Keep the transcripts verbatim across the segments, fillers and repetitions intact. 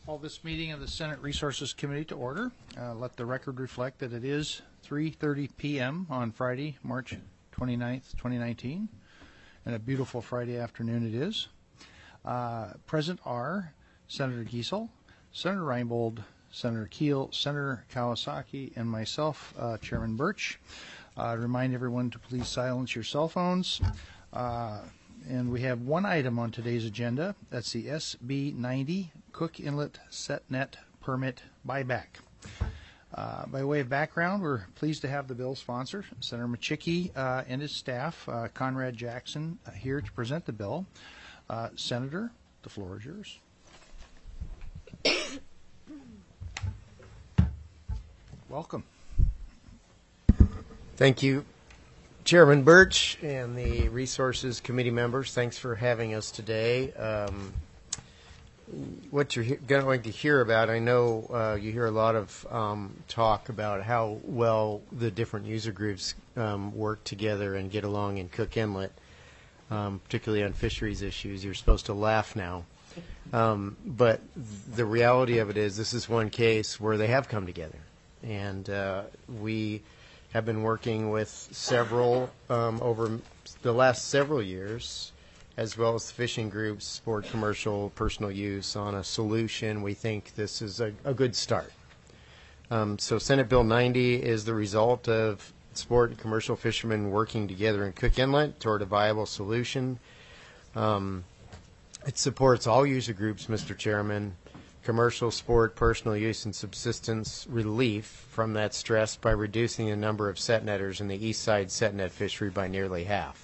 Call this meeting of the Senate Resources Committee to order. Uh, let the record reflect that it is three thirty p m on Friday, March twenty-ninth, twenty nineteen, and a beautiful Friday afternoon it is. Uh, present are Senator Giesel, Senator Reinbold, Senator Keel, Senator Kawasaki, and myself, uh, Chairman Birch. Uh, remind everyone to please silence your cell phones. Uh, and we have one item on today's agenda. That's the S B ninety Cook Inlet SetNet Permit Buyback. Uh, by way of background, we're pleased to have the bill sponsor, Senator Machicki, uh, and his staff, uh, Conrad Jackson, uh, here to present the bill. Uh, Senator, the floor is yours. Welcome. Thank you, Chairman Birch and the Resources Committee members. Thanks for having us today. Um, what you're he- going to hear about, I know uh, you hear a lot of um, talk about how well the different user groups um, work together and get along in Cook Inlet, um, particularly on fisheries issues. You're supposed to laugh now. Um, but the reality of it is this is one case where they have come together. And uh, we have been working with several um, over the last several years, as well as the fishing groups, sport, commercial, personal use, on a solution. We think this is a, a good start. Um, so Senate Bill ninety is the result of sport and commercial fishermen working together in Cook Inlet toward a viable solution. Um, it supports all user groups, Mister Chairman, commercial, sport, personal use, and subsistence relief from that stress by reducing the number of set netters in the east side set net fishery by nearly half.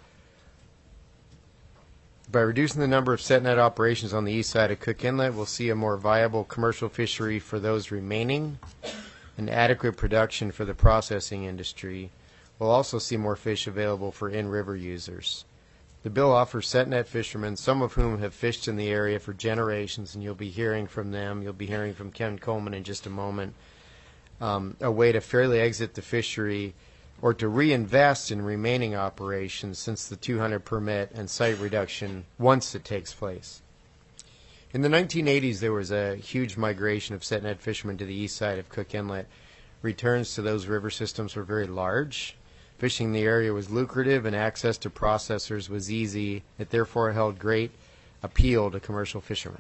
By reducing the number of set net operations on the east side of Cook Inlet, we'll see a more viable commercial fishery for those remaining and adequate production for the processing industry. We'll also see more fish available for in-river users. The bill offers set net fishermen, some of whom have fished in the area for generations, and you'll be hearing from them. You'll be hearing from Ken Coleman in just a moment, um, a way to fairly exit the fishery or to reinvest in remaining operations since the two hundred permit and site reduction once it takes place. In the nineteen eighties, there was a huge migration of set net fishermen to the east side of Cook Inlet. Returns to those river systems were very large. Fishing in the area was lucrative and access to processors was easy. It therefore held great appeal to commercial fishermen.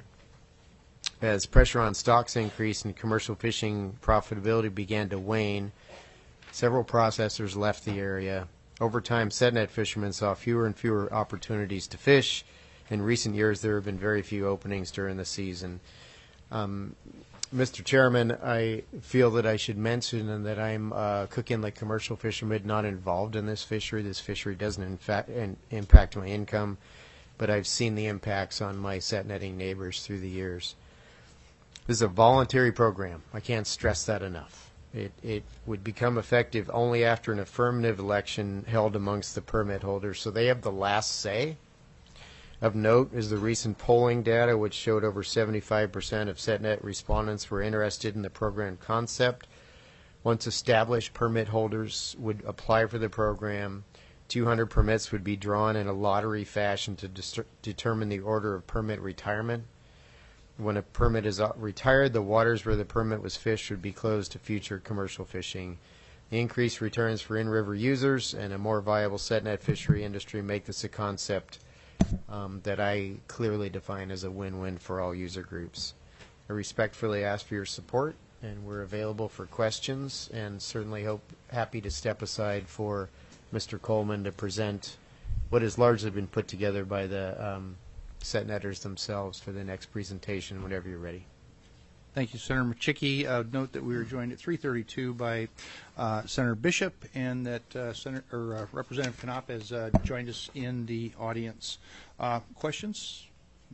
As pressure on stocks increased and commercial fishing profitability began to wane, several processors left the area. Over time, set net fishermen saw fewer and fewer opportunities to fish. In recent years, there have been very few openings during the season. Um, Mister Chairman, I feel that I should mention that I'm a Cook Inlet commercial fisherman, not involved in this fishery. This fishery doesn't in fact in, impact my income, but I've seen the impacts on my set netting neighbors through the years. This is a voluntary program. I can't stress that enough. It, it would become effective only after an affirmative election held amongst the permit holders, so they have the last say. Of note is the recent polling data, which showed over seventy-five percent of SetNet respondents were interested in the program concept. Once established, permit holders would apply for the program. two hundred permits would be drawn in a lottery fashion to dis- determine the order of permit retirement. When a permit is retired, the waters where the permit was fished would be closed to future commercial fishing. The increased returns for in-river users and a more viable set-net fishery industry make this a concept um, that I clearly define as a win-win for all user groups. I respectfully ask for your support, and we're available for questions, and certainly hope happy to step aside for Mister Coleman to present what has largely been put together by the um, set netters themselves for the next presentation whenever you're ready. Thank you, Senator Machicki. Uh, note that we were joined at three thirty-two by uh, Senator Bishop, and that uh, Senator or, uh, Representative Knopp has uh, joined us in the audience. Uh, questions?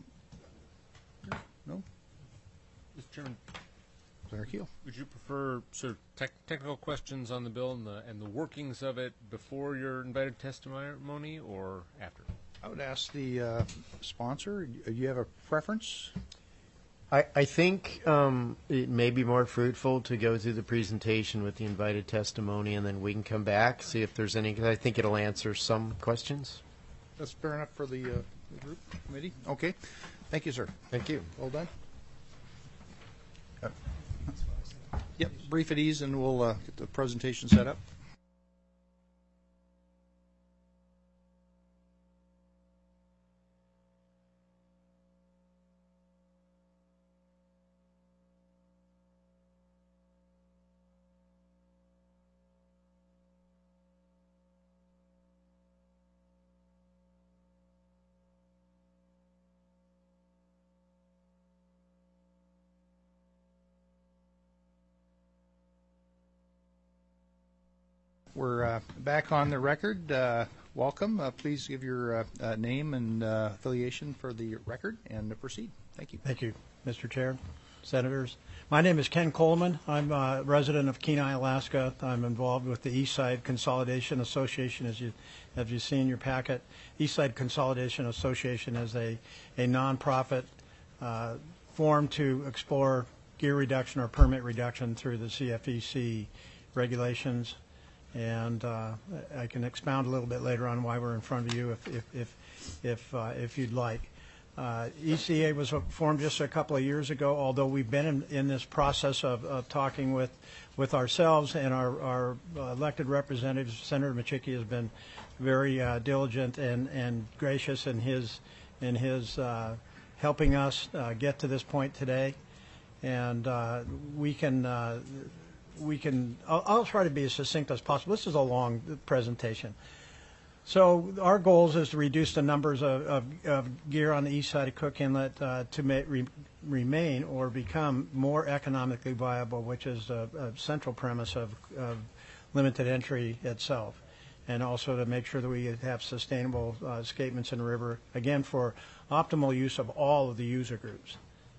No? Mister Chairman, Senator Keel. would you prefer sort of tech technical questions on the bill and the and the workings of it before your invited testimony or after? I would ask the uh, sponsor, do you have a preference? I, I think um, it may be more fruitful to go through the presentation with the invited testimony, and then we can come back, see if there's any, because I think it'll answer some questions. That's fair enough for the, uh, the group committee. Okay. Thank you, sir. Thank you. Well done. Yep, brief at ease, and we'll uh, get the presentation set up. We're uh, back on the record. Uh, welcome. Uh, please give your uh, uh, name and uh, affiliation for the record and uh, proceed. Thank you. Thank you, Mister Chair, Senators. My name is Ken Coleman. I'm a resident of Kenai, Alaska. I'm involved with the Eastside Consolidation Association, as you as you see in your packet. Eastside Consolidation Association is a, a nonprofit uh, formed to explore gear reduction or permit reduction through the C F E C regulations. And uh, I can expound a little bit later on why we're in front of you if if if if, uh, if you'd like. Uh, E C A was formed just a couple of years ago, although we've been in, in this process of, of talking with with ourselves and our, our elected representatives. Senator Micciche has been very uh, diligent and, and gracious in his in his uh, helping us uh, get to this point today, and uh, we can. Uh, We can. I'll, I'll try to be as succinct as possible. This is a long presentation. So our goals is to reduce the numbers of, of, of gear on the east side of Cook Inlet uh, to ma re remain or become more economically viable, which is a, a central premise of, of limited entry itself, and also to make sure that we have sustainable uh, escapements in the river, again, for optimal use of all of the user groups.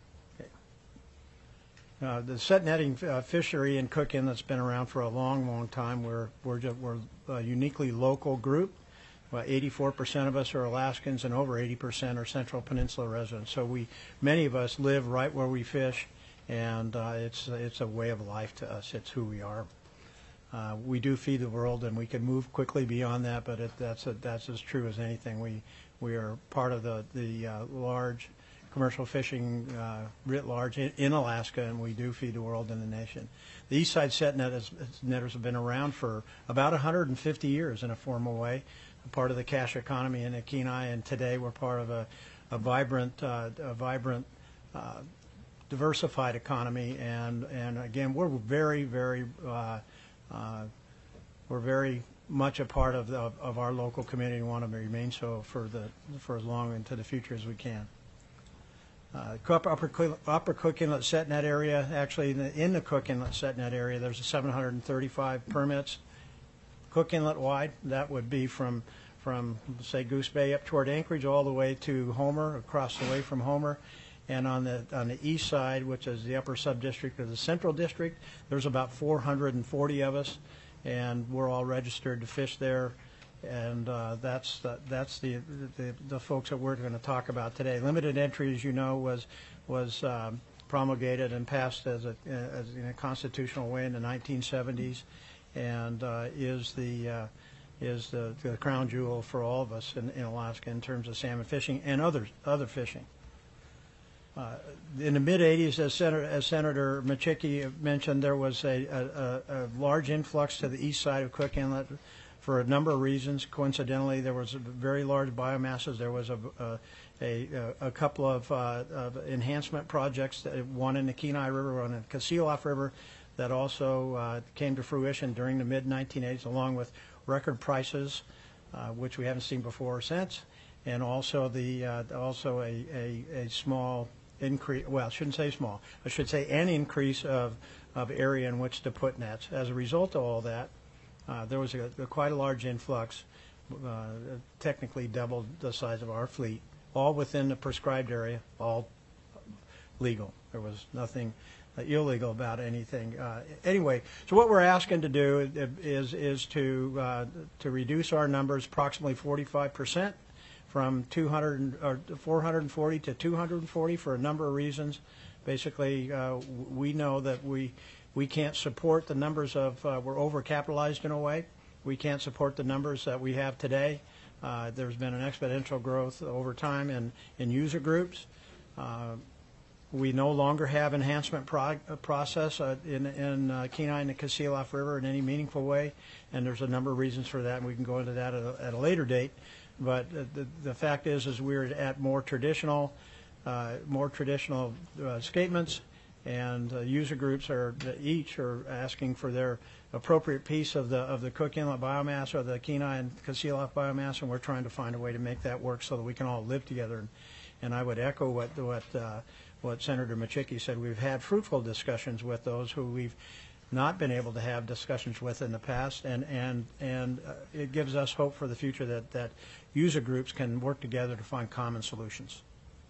Uh, the set netting uh, fishery in Cook Inlet's been around for a long, long time. We're we're just, we're a uniquely local group. Well, eighty-four percent of us are Alaskans, and over eighty percent are Central Peninsula residents. So we, many of us, live right where we fish, and uh, it's it's a way of life to us. It's who we are. Uh, we do feed the world, and we can move quickly beyond that. But it, that's a, that's as true as anything. We we are part of the the uh, large commercial fishing uh, writ large in, in Alaska, and we do feed the world and the nation. The East Side Set Net is, netters have been around for about one hundred fifty years in a formal way, part of the cash economy in Kenai, and today we're part of a, a vibrant, uh, a vibrant, uh, diversified economy. And and again, we're very, very, uh, uh, we're very much a part of the, of, of our local community and want to remain so for the for as long into the future as we can. Uh, upper, upper Cook Inlet Set Net area, actually in the, in the Cook Inlet Set Net area, there's a seven hundred thirty-five permits. Cook Inlet wide, that would be from, from say Goose Bay up toward Anchorage all the way to Homer, across the way from Homer. And on the on the east side, which is the upper sub-district of the Central District, there's about four hundred forty of us, and we're all registered to fish there. And uh, that's the, that's the, the the folks that we're going to talk about today. Limited entry, as you know, was was um, promulgated and passed as a as in a constitutional way in the nineteen seventies, and uh, is the uh, is the, the crown jewel for all of us in, in Alaska in terms of salmon fishing and other other fishing. Uh, in the mid eighties, as Senator, as Senator Micciche mentioned, there was a, a, a large influx to the east side of Cook Inlet for a number of reasons. Coincidentally, there was a very large biomasses. There was a a, a, a couple of, uh, of enhancement projects, one in the Kenai River, one in the Kasilof River, that also uh, came to fruition during the mid nineteen eighties, along with record prices, uh, which we haven't seen before or since, and also the uh, also a, a, a small increase. Well, I shouldn't say small. I should say an increase of of area in which to put nets. As a result of all that, Uh, there was a, a quite a large influx, uh, technically doubled the size of our fleet, all within the prescribed area, all legal. There was nothing uh, illegal about anything. Uh, anyway, so what we're asking to do is is to uh, to reduce our numbers approximately forty-five percent from two hundred or four hundred forty to two hundred forty for a number of reasons. Basically, uh, we know that we. We can't support the numbers of, uh, we're overcapitalized in a way. We can't support the numbers that we have today. Uh, there's been an exponential growth over time in, in user groups. Uh, We no longer have enhancement pro- uh, process uh, in, in uh, Kenai and the Kasilof River in any meaningful way, and there's a number of reasons for that, and we can go into that at a, at a later date. But uh, the, the fact is, is we're at more traditional, uh, more traditional uh, escapements, and uh, user groups are each are asking for their appropriate piece of the of the Cook Inlet biomass or the Kenai and Kasilof biomass, and we're trying to find a way to make that work so that we can all live together. And, and I would echo what what uh, what Senator Machicki said. We've had fruitful discussions with those who we've not been able to have discussions with in the past, and and and uh, it gives us hope for the future that that user groups can work together to find common solutions.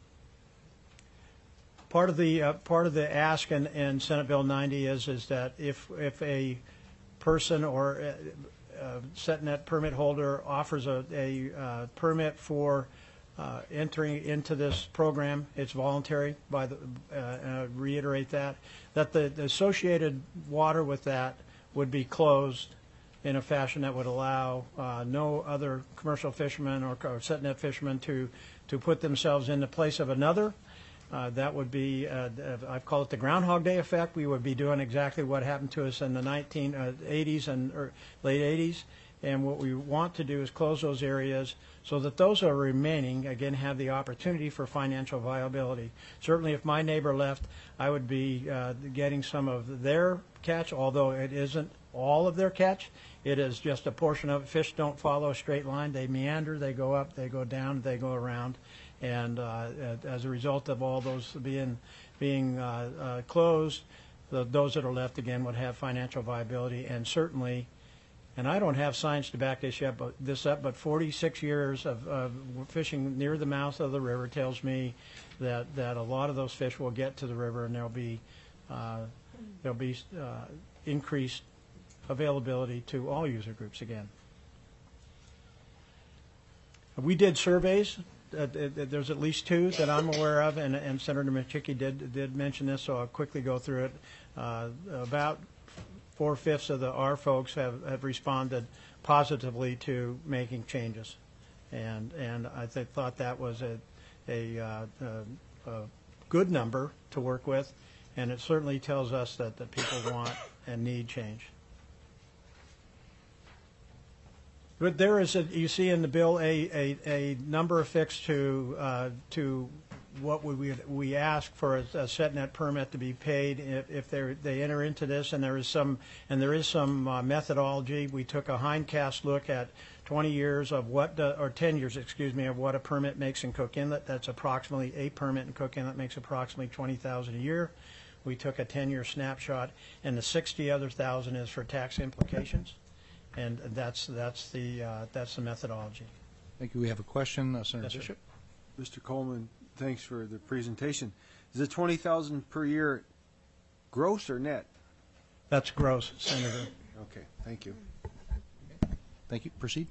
Part of the uh, part of the ask in, in Senate Bill ninety is is that if if a person or a, a SetNet permit holder offers a, a uh, permit for uh, entering into this program, it's voluntary. By the uh, uh, reiterate that that the, the associated water with that would be closed in a fashion that would allow uh, no other commercial fishermen or, or SetNet fishermen to to put themselves in the place of another. Uh, that would be, uh, I call it the Groundhog Day effect. We would be doing exactly what happened to us in the nineteen eighties and or late eighties. And what we want to do is close those areas so that those who are remaining, again, have the opportunity for financial viability. Certainly, if my neighbor left, I would be uh, getting some of their catch, although it isn't all of their catch. It is just a portion of it. Fish don't follow a straight line. They meander, they go up, they go down, they go around. And uh, as a result of all those being being uh, uh, closed, the, those that are left again would have financial viability, and certainly, and I don't have science to back this up, but this up, but forty-six years of, of fishing near the mouth of the river tells me that that a lot of those fish will get to the river, and there'll be uh, there'll be uh, increased availability to all user groups again. We did surveys. Uh, there's at least two that I'm aware of, and, and Senator Machicki did did mention this, so I'll quickly go through it. Uh, about four-fifths of the our folks have, have responded positively to making changes, and and I th- thought that was a a, uh, a a good number to work with, and it certainly tells us that that people want and need change. But there is, a, you see in the bill, a, a, a number affixed to uh, to what we we, we ask for a, a SetNet permit to be paid if, if they they enter into this, and there is some and there is some uh, methodology. We took a hindcast look at twenty years of what the, or ten years, excuse me, of what a permit makes in Cook Inlet. That's approximately a permit in Cook Inlet makes approximately twenty thousand a year. We took a ten-year snapshot, and the sixty other thousand is for tax implications. And that's that's the uh, that's the methodology. Thank you. We have a question, uh, Senator Yes, sir. Bishop. Mister Coleman, thanks for the presentation. Is it twenty thousand per year gross or net? That's gross, Senator. Okay, thank you. Thank you. Proceed.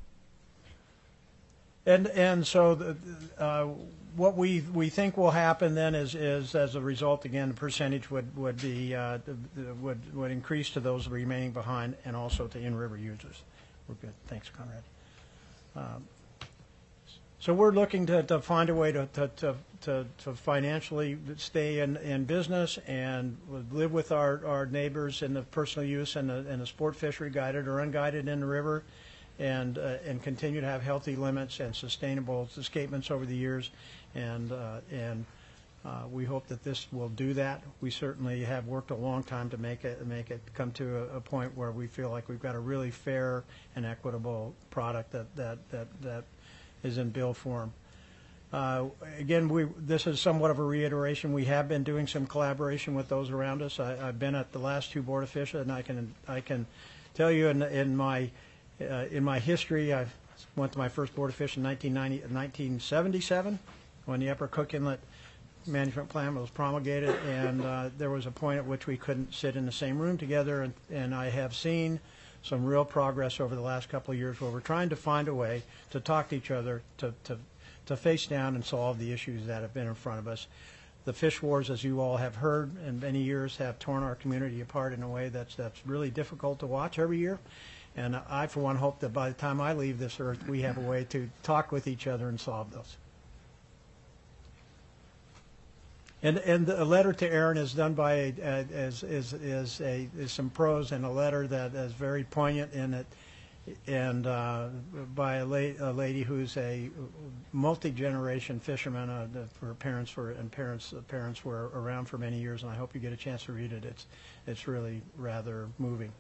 And and so the, uh, what we we think will happen then is is as a result, again, the percentage would would be uh, would would increase to those remaining behind, and also to in-river users. We're good. Thanks, Conrad. Um, so we're looking to, to find a way to to, to, to, to financially stay in, in business and live with our, our neighbors in the personal use and the, and the sport fishery, guided or unguided, in the river. And uh, and continue to have healthy limits and sustainable escapements over the years, and uh, and uh, we hope that this will do that. We certainly have worked a long time to make it make it come to a, a point where we feel like we've got a really fair and equitable product that that that, that is in bill form. Uh, again, we this is somewhat of a reiteration. We have been doing some collaboration with those around us. I, I've been at the last two Board of Fish, and I can I can tell you in in my Uh, in my history, I went to my first Board of Fish in nineteen seventy-seven when the Upper Cook Inlet Management Plan was promulgated, and uh, there was a point at which we couldn't sit in the same room together, and, and I have seen some real progress over the last couple of years where we're trying to find a way to talk to each other, to, to, to face down and solve the issues that have been in front of us. The fish wars, as you all have heard in many years, have torn our community apart in a way that's, that's really difficult to watch every year. And I, for one, hope that by the time I leave this earth, we have a way to talk with each other and solve those. And and a letter to Aaron is done by a, uh, is is is a is some prose and a letter that is very poignant in it, and uh, by a, la- a lady who's a multi-generation fisherman. Uh, the, her parents were and parents uh, parents were around for many years, and I hope you get a chance to read it. It's it's really rather moving.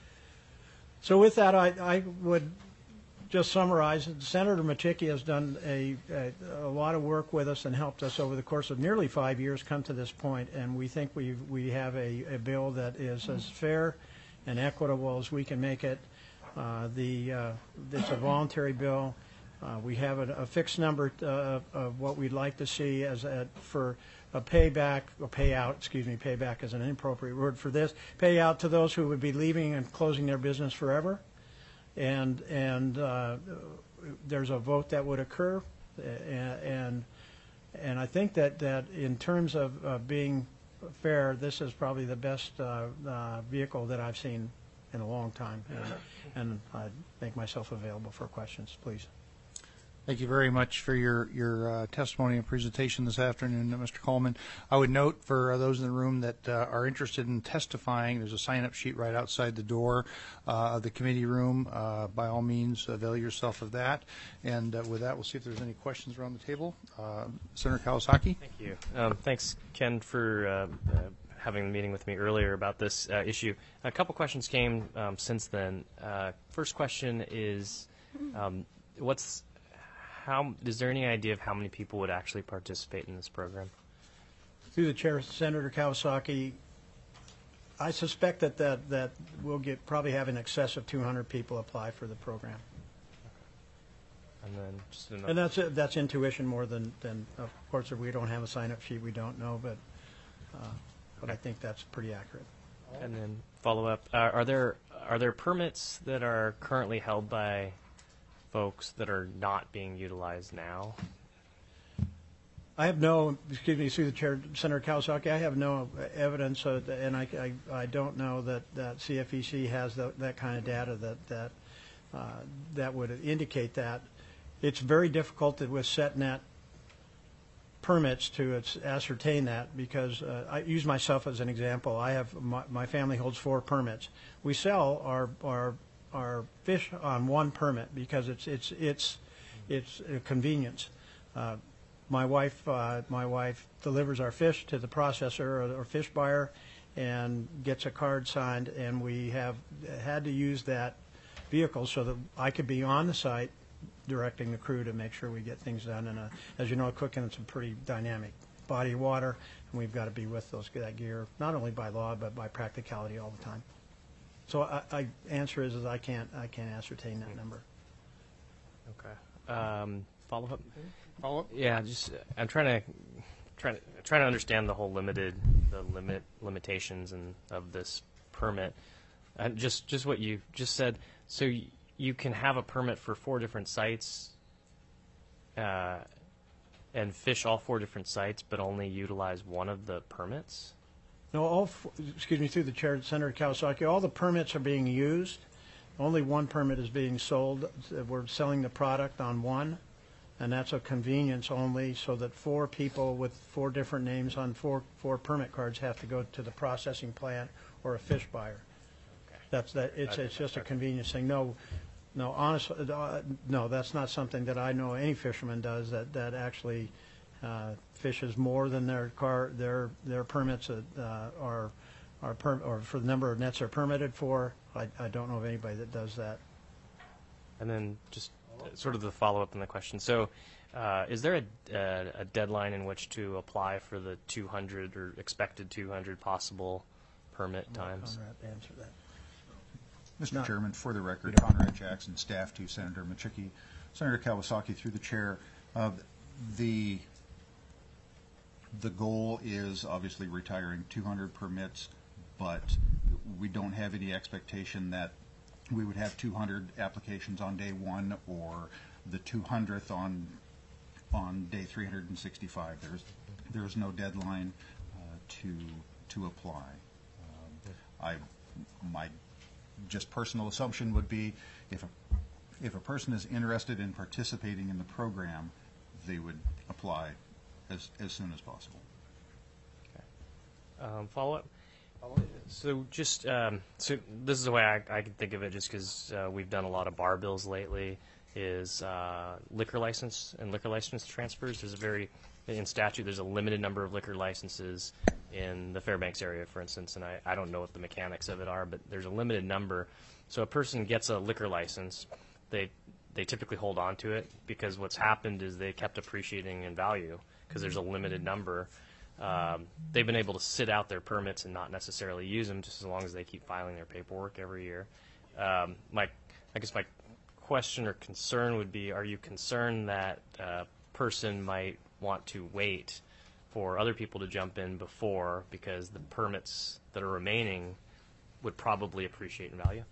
So with that, I I would just summarize. Senator Machicki has done a, a a lot of work with us and helped us over the course of nearly five years come to this point, and we think we we have a, a bill that is as fair and equitable as we can make it. Uh, the uh, it's a voluntary bill. Uh, we have a, a fixed number uh, of what we'd like to see as a, for a payback or payout. Excuse me, payback is an inappropriate word for this. Payout to those who would be leaving and closing their business forever. And and uh, there's a vote that would occur, and and, and I think that, that in terms of uh, being fair, this is probably the best uh, uh, vehicle that I've seen in a long time, and, and I make myself available for questions, please. Thank you very much for your, your uh, testimony and presentation this afternoon, Mister Coleman. I would note for uh, those in the room that uh, are interested in testifying, there's a sign-up sheet right outside the door uh, of the committee room. Uh, by all means, avail yourself of that. And uh, with that, we'll see if there's any questions around the table. Uh, Senator Kawasaki. Thank you. Um, thanks, Ken, for uh, uh, having the meeting with me earlier about this uh, issue. A couple questions came um, since then. Uh, first question is, um, what's How, is there any idea of how many people would actually participate in this program? Through the chair, Senator Kawasaki, I suspect that, that, that we'll get probably have in excess of two hundred people apply for the program. And then just And that's that's intuition more than, than of course, if we don't have a sign-up sheet, we don't know, but uh, but I think that's pretty accurate. And then follow up: uh, Are there are there permits that are currently held by folks that are not being utilized now? I have no, excuse me, through the chair, Senator Kawasaki, I have no evidence, uh, and I, I, I don't know that, that C F E C has the, that kind of data that that uh, that would indicate that. It's very difficult to, with SETNet permits to its, ascertain that, because uh, I use myself as an example. I have my, my family holds four permits. We sell our our our fish on one permit because it's it's it's it's a convenience. Uh, my wife uh, my wife delivers our fish to the processor or, or fish buyer, and gets a card signed, and we have had to use that vehicle so that I could be on the site directing the crew to make sure we get things done. And as you know, Cook Inlet's a pretty dynamic body of water, and we've got to be with those that gear not only by law but by practicality all the time. So I, I answer is, is I can't I can't ascertain that number. Okay. Um, follow up. Follow up? Yeah, just uh, I'm trying to trying to trying to understand the whole limited the limit limitations and of this permit. And just just what you just said. So y- you can have a permit for four different sites, uh, and fish all four different sites, but only utilize one of the permits. No, all f- excuse me, through the chair, Senator Kawasaki, all the permits are being used. Only one permit is being sold. We're selling the product on one, and that's a convenience only, so that four people with four different names on four four permit cards have to go to the processing plant or a fish buyer. Okay. That's that. It's Okay. it's just a convenience thing. No, no, honestly, uh, no, that's not something that I know any fisherman does. That that actually uh, fishes more than their car their their permits uh, are are per, or for the number of nets they're permitted for. I, I don't know of anybody that does that. And then just uh, sort of the follow-up on the question. So uh, is there a, a, a deadline in which to apply for the two hundred or expected two hundred possible permit times? Conrad, answer that. Mister Not- Chairman, for the record, Conrad Jackson, staff to Senator Machicki. Senator Kawasaki, through the chair, uh, the the goal is obviously retiring two hundred permits, but we don't have any expectation that we would have two hundred applications on day one or the two hundredth on on day three hundred sixty-five. There's there's no deadline uh, to to apply. Um, I my just personal assumption would be if a, if a person is interested in participating in the program, they would apply as, as soon as possible. um, follow-up. So just um, so this is the way I, I can think of it, just because uh, we've done a lot of bar bills lately. Is uh, liquor license and liquor license transfers. There's a very in statute. There's a limited number of liquor licenses in the Fairbanks area, for instance, and I, I don't know what the mechanics of it are, but there's a limited number. So a person gets a liquor license, they they typically hold on to it because what's happened is they kept appreciating in value because there's a limited number. Um, they've been able to sit out their permits and not necessarily use them just as long as they keep filing their paperwork every year. Um, my, I guess my question or concern would be, are you concerned that a person might want to wait for other people to jump in before because the permits that are remaining would probably appreciate in value?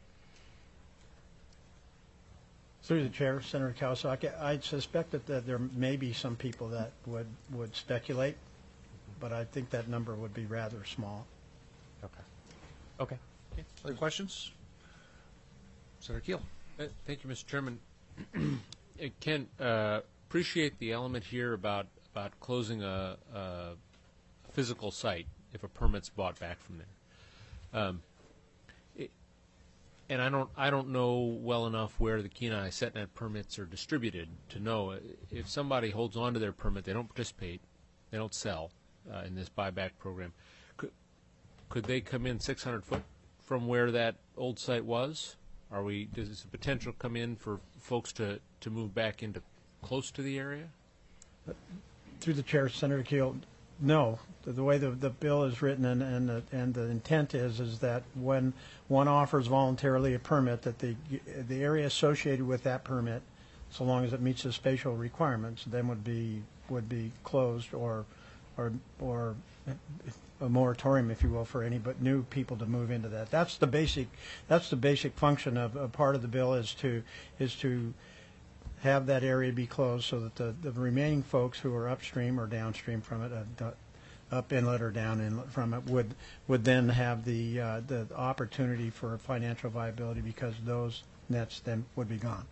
Through the chair, Senator Kawasaki, I suspect that, that there may be some people that would, would speculate, but I think that number would be rather small. Okay. Okay. Other questions? Senator Keel. Uh, Thank you, Mister Chairman. Uh, Ken, uh, appreciate the element here about about closing a, a physical site if a permit's bought back from there. Um, it, and I don't I don't know well enough where the Kenai SetNet permits are distributed to know if somebody holds on to their permit, they don't participate, they don't sell uh, in this buyback program. Could could they come in six hundred foot from where that old site was? Are we, does this potential come in for folks to, to move back into close to the area? Through the chair, Senator Keel, no. The, the way the, the bill is written and, and, the, and the intent is is that when one offers voluntarily a permit, that the, the area associated with that permit, so long as it meets the spatial requirements, then would be would be closed or or or a moratorium, if you will, for any but new people to move into that. That's the basic. That's the basic function of a part of the bill is to is to have that area be closed so that the, the remaining folks who are upstream or downstream from it, uh, up inlet or down inlet from it, would would then have the uh, the opportunity for financial viability because those nets then would be gone.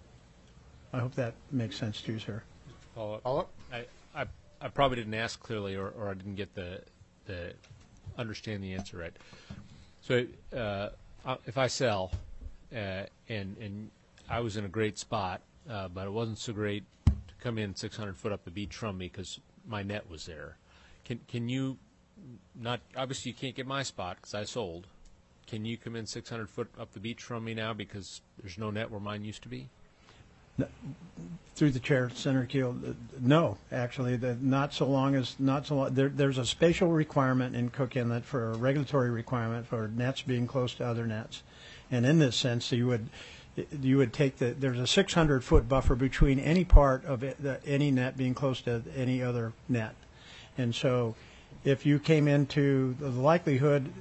I hope that makes sense to you, sir. Follow up. Follow up? I, I, I probably didn't ask clearly, or, or I didn't get the the understand the answer right. So uh, if I sell uh, and and I was in a great spot, uh, but it wasn't so great to come in six hundred foot up the beach from me because my net was there. Can can you not? Obviously, you can't get my spot because I sold. Can you come in six hundred foot up the beach from me now because there's no net where mine used to be? Through the chair, Senator Keel, uh, no, actually, the, not so long as not so long. There, there's a spatial requirement in Cook Inlet for a regulatory requirement for nets being close to other nets, and in this sense, you would you would take the there's a six hundred foot buffer between any part of it, the, any net being close to any other net, and so if you came into the likelihood,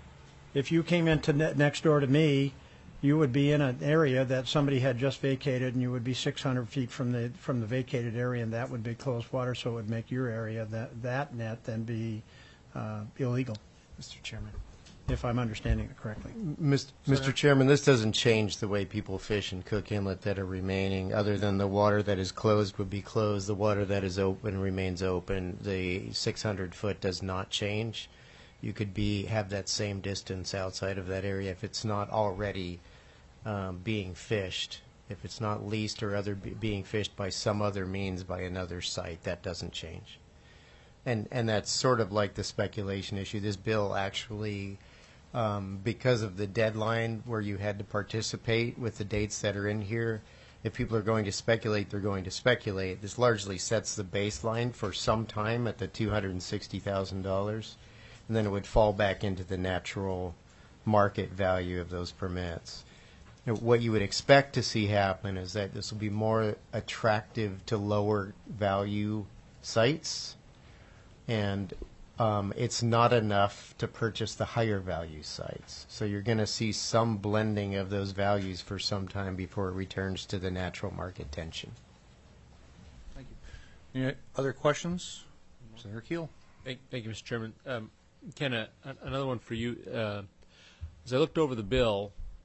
if you came into net next door to me, you would be in an area that somebody had just vacated, and you would be six hundred feet from the from the vacated area, and that would be closed water, so it would make your area, that that net, then be uh, illegal, Mister Chairman, if I'm understanding it correctly. Mister Mister Chairman, this doesn't change the way people fish in Cook Inlet that are remaining, other than the water that is closed would be closed, the water that is open remains open. The six hundred foot does not change. You could be have that same distance outside of that area if it's not already um, being fished. If it's not leased or other be being fished by some other means by another site, that doesn't change. And and that's sort of like the speculation issue. This bill actually, um, because of the deadline where you had to participate with the dates that are in here, if people are going to speculate, they're going to speculate. This largely sets the baseline for some time at the two hundred sixty thousand dollars. And then it would fall back into the natural market value of those permits. You know, what you would expect to see happen is that this will be more attractive to lower value sites, and um, it's not enough to purchase the higher value sites. So you're going to see some blending of those values for some time before it returns to the natural market tension. Thank you. Any other questions? Senator Keel. Thank, thank you, Mister Chairman. Um, Ken, uh, another one for you. Uh, as I looked over the bill,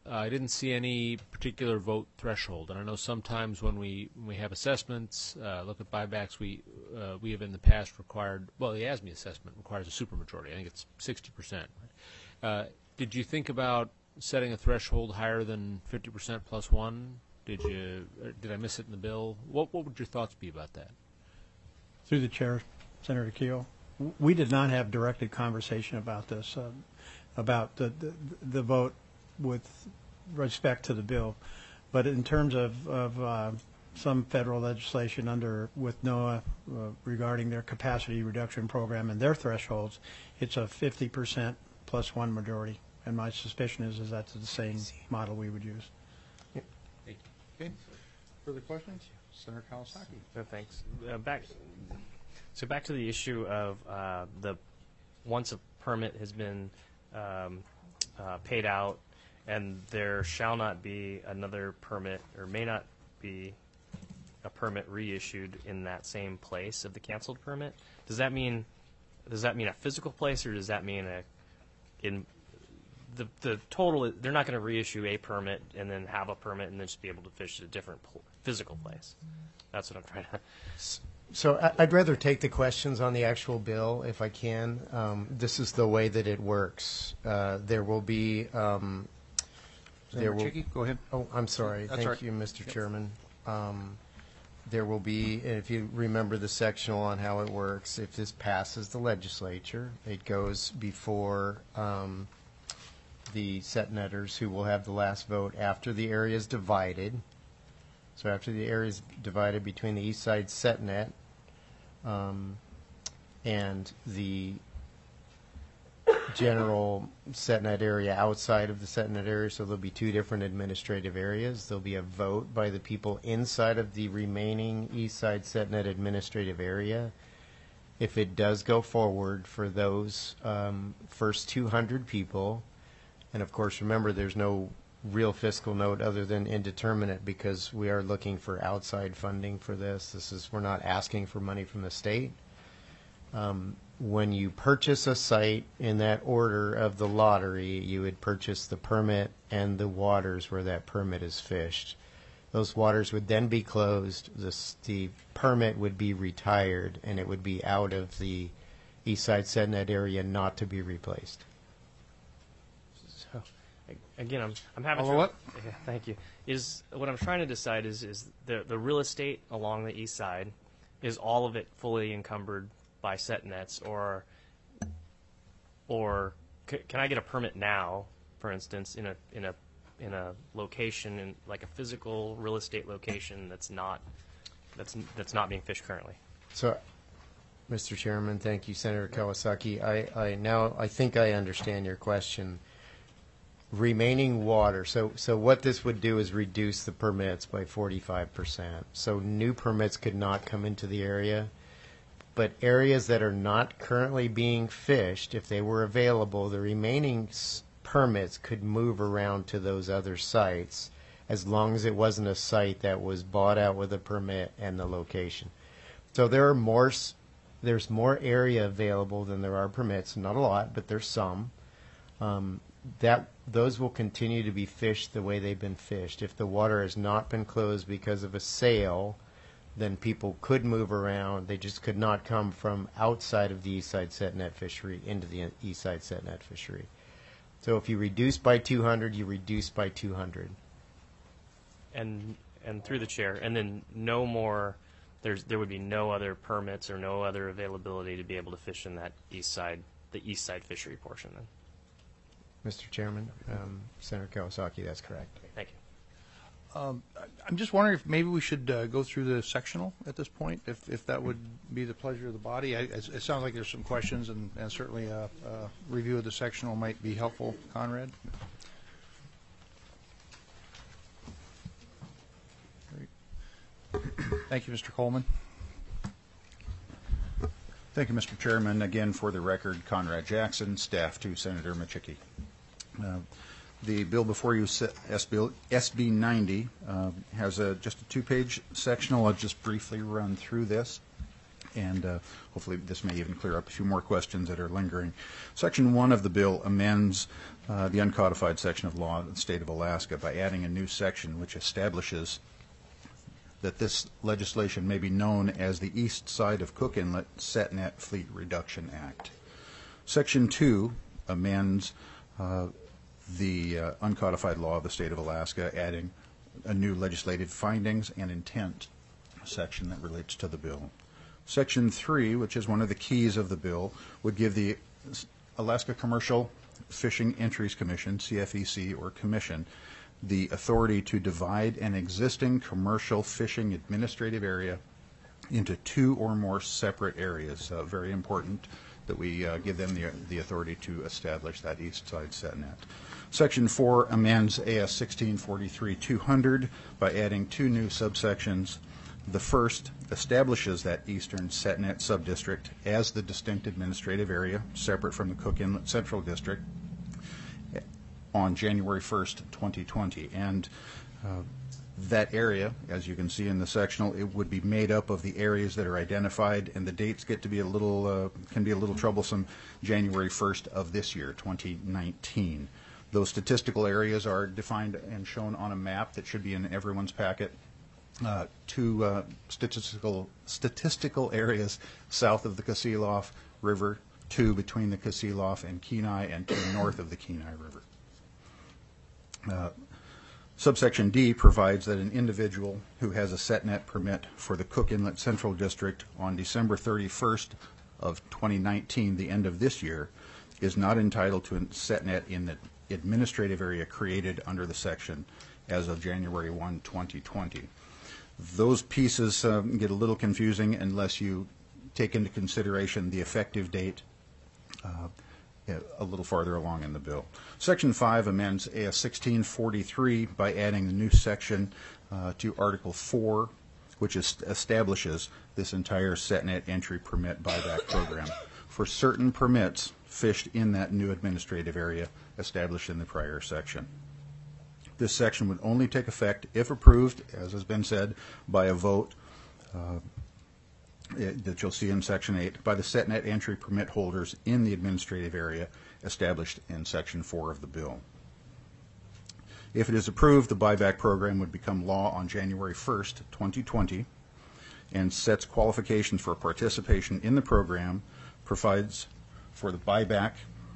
uh, I didn't see any particular vote threshold. And I know sometimes when we when we have assessments, uh, look at buybacks, we uh, we have in the past required, well, the A S M E assessment requires a supermajority. I think it's sixty percent. Uh, did you think about setting a threshold higher than fifty percent plus one? Did you? uh, Did I miss it in the bill? What What would your thoughts be about that? Through the chair, Senator Keel, w- we did not have directed conversation about this, uh, about the, the the vote with respect to the bill. But in terms of, of uh, some federal legislation under with NOAA uh, regarding their capacity reduction program and their thresholds, it's a fifty percent plus one majority. And my suspicion is, is that's the same model we would use. Okay. Further questions? Senator Kawasaki. No, thanks. Uh, back, so back to the issue of uh, the once a permit has been um, uh, paid out, and there shall not be another permit, or may not be a permit reissued in that same place of the canceled permit. Does that mean does that mean a physical place, or does that mean a in the the total? They're not going to reissue a permit and then have a permit and then just be able to fish at a different pl- physical place. That's what I'm trying to. So I- I'd rather take the questions on the actual bill if I can. Um, This is the way that it works. Uh, There will be, um, there Senator will, Chickie, go ahead. oh, I'm sorry. That's all right. Thank you, Mister Chairman. Um, There will be, if you remember the sectional on how it works, if this passes the legislature, it goes before um, the set netters, who will have the last vote after the area is divided. So after the area is divided between the east side set net um, and the general set net area outside of the set net area, so there'll be two different administrative areas. There'll be a vote by the people inside of the remaining east side set net administrative area. If it does go forward for those um, first two hundred people, and of course, remember, there's no real fiscal note other than indeterminate, because we are looking for outside funding for this. This is, we're not asking for money from the state. Um, when you purchase a site in that order of the lottery, you would purchase the permit and the waters where that permit is fished. Those waters would then be closed, this, the permit would be retired, and it would be out of the east side set net area, not to be replaced. So, again, I'm I'm having. Follow up? Yeah, thank you. Is what I'm trying to decide is is the the real estate along the east side, is all of it fully encumbered by set nets, or or c- can I get a permit now, for instance, in a in a in a location, in like a physical real estate location that's not that's that's not being fished currently? So, Mister Chairman, thank you, Senator Kawasaki. I, I now I think I understand your question. Remaining water. So, so what this would do is reduce the permits by forty-five percent. So new permits could not come into the area, but areas that are not currently being fished, if they were available, the remaining s- permits could move around to those other sites, as long as it wasn't a site that was bought out with a permit and the location. So there are more, s- there's more area available than there are permits. Not a lot, but there's some. Um, that those will continue to be fished the way they've been fished. If the water has not been closed because of a sale, then people could move around. They just could not come from outside of the east side set net fishery into the east side set net fishery. So if you reduce by two hundred, you reduce by two hundred. And and through the chair, and then no more. There's there would be no other permits or no other availability to be able to fish in that east side, the east side fishery portion. Then, Mister Chairman, um, Senator Kawasaki, that's correct. thank you. Um, I- I'm just wondering if maybe we should uh, go through the sectional at this point, if, if that would be the pleasure of the body. I, it, it sounds like there's some questions, and, and certainly a, a review of the sectional might be helpful. Conrad? Great. Thank you, Mister Coleman. Thank you, Mister Chairman. Again, for the record, Conrad Jackson, staff to Senator Machicki. Uh, The bill before you, se- S B, S B ninety, uh, has a, just a two-page sectional. I'll just briefly run through this. and uh, hopefully this may even clear up a few more questions that are lingering. Section one of the bill amends uh, the uncodified section of law of the state of Alaska by adding a new section which establishes that this legislation may be known as the East Side of Cook Inlet SetNet Fleet Reduction Act. Section two amends uh, the uh, uncodified law of the state of Alaska, adding a new legislative findings and intent section that relates to the bill. Section three, which is one of the keys of the bill, would give the Alaska Commercial Fishing Entries Commission, C F E C, or Commission, the authority to divide an existing commercial fishing administrative area into two or more separate areas. Uh, very important that we uh, give them the, the authority to establish that east side SetNet. Section four amends A S sixteen forty-three dash two hundred by adding two new subsections. The first establishes that eastern SetNet subdistrict as the distinct administrative area, separate from the Cook Inlet Central District, on January first, twenty twenty. And uh, that area, as you can see in the sectional, it would be made up of the areas that are identified, and the dates get to be a little, uh, can be a little troublesome, January first of this year, twenty nineteen. Those statistical areas are defined and shown on a map that should be in everyone's packet. Uh, two uh, statistical statistical areas south of the Kasilof River, two between the Kasilof and Kenai, and two north of the Kenai River. Uh, subsection D provides that an individual who has a SetNet permit for the Cook Inlet Central District on December thirty-first of twenty nineteen, the end of this year, is not entitled to a SetNet in the administrative area created under the section as of January first, twenty twenty. Those pieces uh, get a little confusing unless you take into consideration the effective date uh, a little farther along in the bill. Section five amends A S sixteen forty-three by adding the new section uh, to Article four, which is, establishes this entire SetNet entry permit buyback program for certain permits fished in that new administrative area established in the prior section. This section would only take effect if approved, as has been said, by a vote uh, it, that you'll see in Section eight, by the SetNet entry permit holders in the administrative area established in Section four of the bill. If it is approved, the buyback program would become law on January first, twenty twenty, and sets qualifications for participation in the program, provides for the buyback.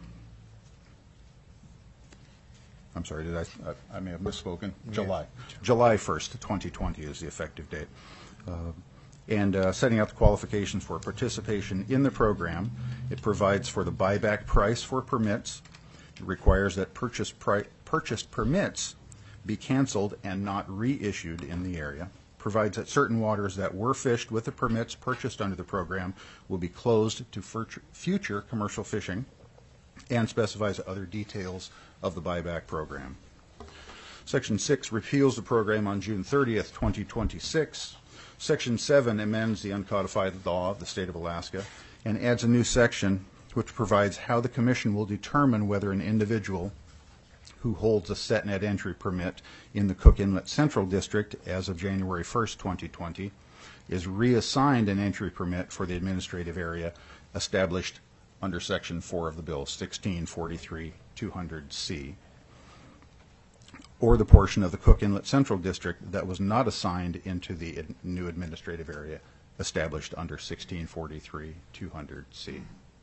I'm sorry, did I, I, I may have misspoken. Yeah. July. July first, twenty twenty is the effective date. Uh, and uh, setting out the qualifications for participation in the program, it provides for the buyback price for permits. It requires that purchase pri purchased permits be canceled and not reissued in the area. Provides that certain waters that were fished with the permits purchased under the program will be closed to future commercial fishing, and specifies other details of the buyback program. Section six repeals the program on June thirtieth, twenty twenty-six. Section seven amends the uncodified law of the state of Alaska and adds a new section which provides how the Commission will determine whether an individual who holds a SetNet entry permit in the Cook Inlet Central District as of January first, twenty twenty, is reassigned an entry permit for the administrative area established under Section four of the bill, sixteen forty-three dash two hundred C, or the portion of the Cook Inlet Central District that was not assigned into the ad new administrative area established under sixteen forty-three dash two hundred C.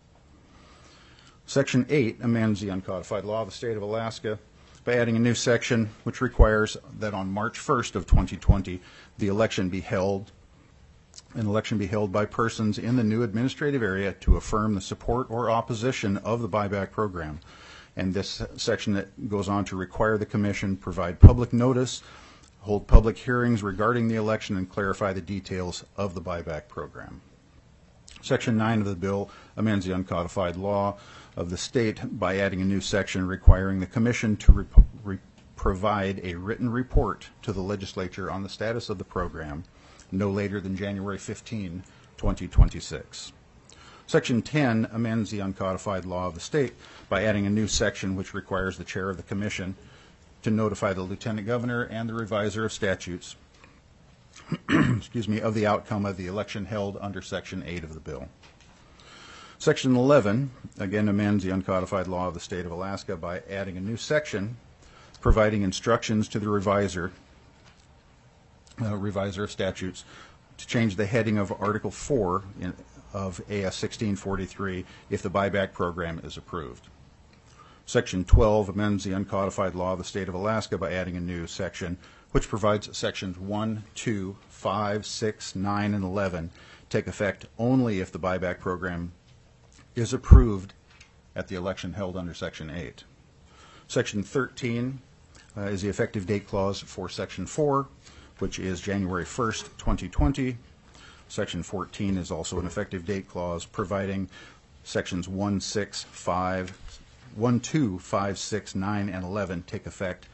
Section eight amends the uncodified law of the state of Alaska by adding a new section which requires that on March first of twenty twenty, the election be held an election be held by persons in the new administrative area to affirm the support or opposition of the buyback program. And this section that goes on to require the Commission provide public notice, hold public hearings regarding the election, and clarify the details of the buyback program. Section nine of the bill amends the uncodified law of the state by adding a new section requiring the Commission to re re provide a written report to the legislature on the status of the program no later than January fifteenth, twenty twenty-six. Section ten amends the uncodified law of the state by adding a new section which requires the chair of the Commission to notify the Lieutenant Governor and the Reviser of Statutes excuse excuse me, of the outcome of the election held under Section eight of the bill. Section eleven, again, amends the uncodified law of the state of Alaska by adding a new section providing instructions to the reviser, uh, reviser of statutes to change the heading of Article four in, of A S sixteen forty-three if the buyback program is approved. Section twelve amends the uncodified law of the state of Alaska by adding a new section which provides sections one, two, five, six, nine, and eleven take effect only if the buyback program is approved at the election held under Section eight. Section thirteen uh, is the effective date clause for Section four, which is January first, twenty twenty. Section fourteen is also an effective date clause providing sections one, six, five, one, two, five, six, nine, and eleven take effect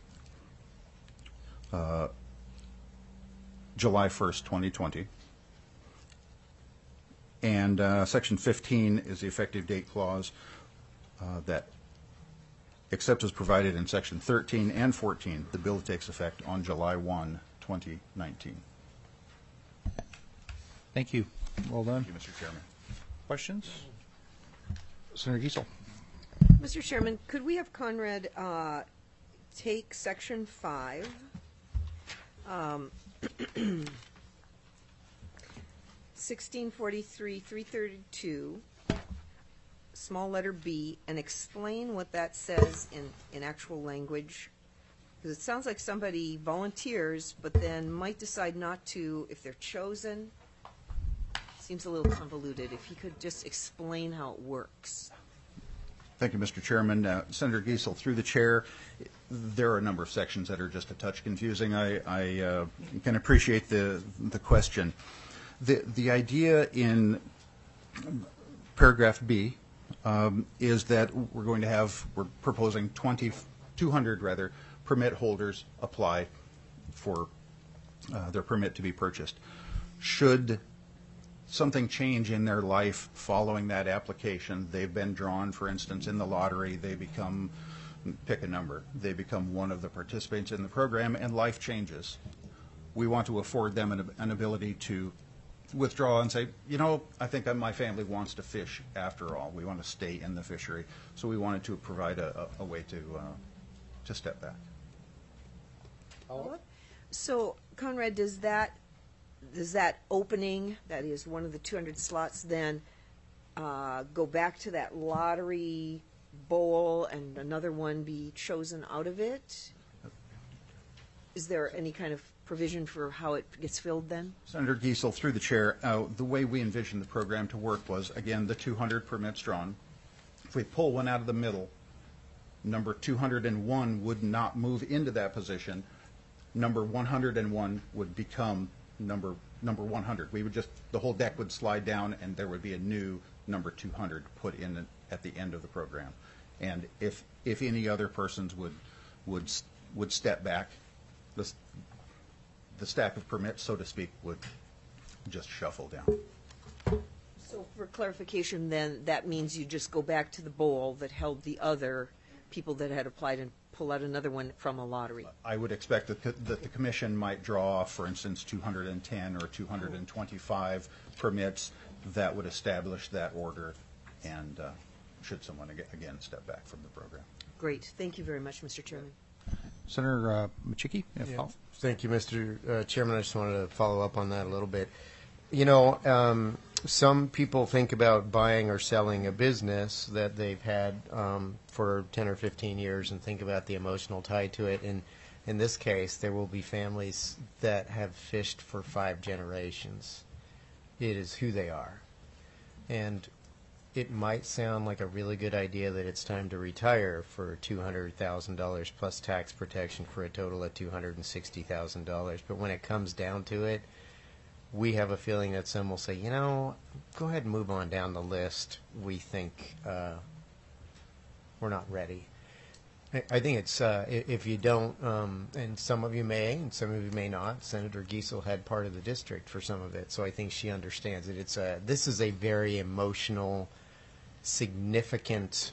uh, July first, twenty twenty. And uh, Section fifteen is the effective date clause uh, that, except as provided in Section thirteen and fourteen, the bill takes effect on July first, twenty nineteen. Thank you. Well done. Thank you, Mister Chairman. Questions? Senator Giesel. Mister Chairman, could we have Conrad uh, take Section five, um, sixteen forty-three, three thirty-two, small letter B, and explain what that says in, in actual language? Because it sounds like somebody volunteers, but then might decide not to if they're chosen. Seems a little convoluted. If he could just explain how it works. Thank you, Mister Chairman. Uh, Senator Giesel, through the chair, there are a number of sections that are just a touch confusing. I, I uh, can appreciate the the question. The the idea in paragraph B um, is that we're going to have, we're proposing twenty, two hundred rather, permit holders apply for uh, their permit to be purchased. Should something change in their life following that application, they've been drawn, for instance, in the lottery, they become, pick a number, they become one of the participants in the program, and life changes. We want to afford them an, an ability to withdraw and say, you know, I think my family wants to fish after all. We want to stay in the fishery. So we wanted to provide a, a, a way to, uh, to step back. So, Conrad, does that does that opening, that is one of the two hundred slots, then uh, go back to that lottery bowl and another one be chosen out of it? Is there any kind of provision for how it gets filled then? Senator Giesel, through the chair, uh, the way we envisioned the program to work was, again, the two hundred permits drawn. If we pull one out of the middle, number two hundred one would not move into that position. Number one hundred one would become number number one hundred. We would just, the whole deck would slide down and there would be a new number two hundred put in at the end of the program. And if if any other persons would would would step back, the the stack of permits, so to speak, would just shuffle down. So for clarification then, that means you just go back to the bowl that held the other people that had applied and pull out another one from a lottery. I would expect that, that the commission might draw, for instance, two hundred ten or two hundred twenty-five permits that would establish that order, and uh, should someone ag- again step back from the program. Great. Thank you very much, Mister Chairman. Senator uh, Machicki, you have a Yeah. follow- Thank you, Mister Uh, Chairman. I just wanted to follow up on that a little bit. You know, um, some people think about buying or selling a business that they've had um, for ten or fifteen years and think about the emotional tie to it. And in this case, there will be families that have fished for five generations. It is who they are. And it might sound like a really good idea that it's time to retire for two hundred thousand dollars plus tax protection for a total of two hundred sixty thousand dollars. But when it comes down to it, we have a feeling that some will say, you know, go ahead and move on down the list. We think uh, we're not ready. I, I think it's, uh, i- if you don't, um, and some of you may, and some of you may not, Senator Giesel had part of the district for some of it, so I think she understands it. It's a, this is a very emotional, significant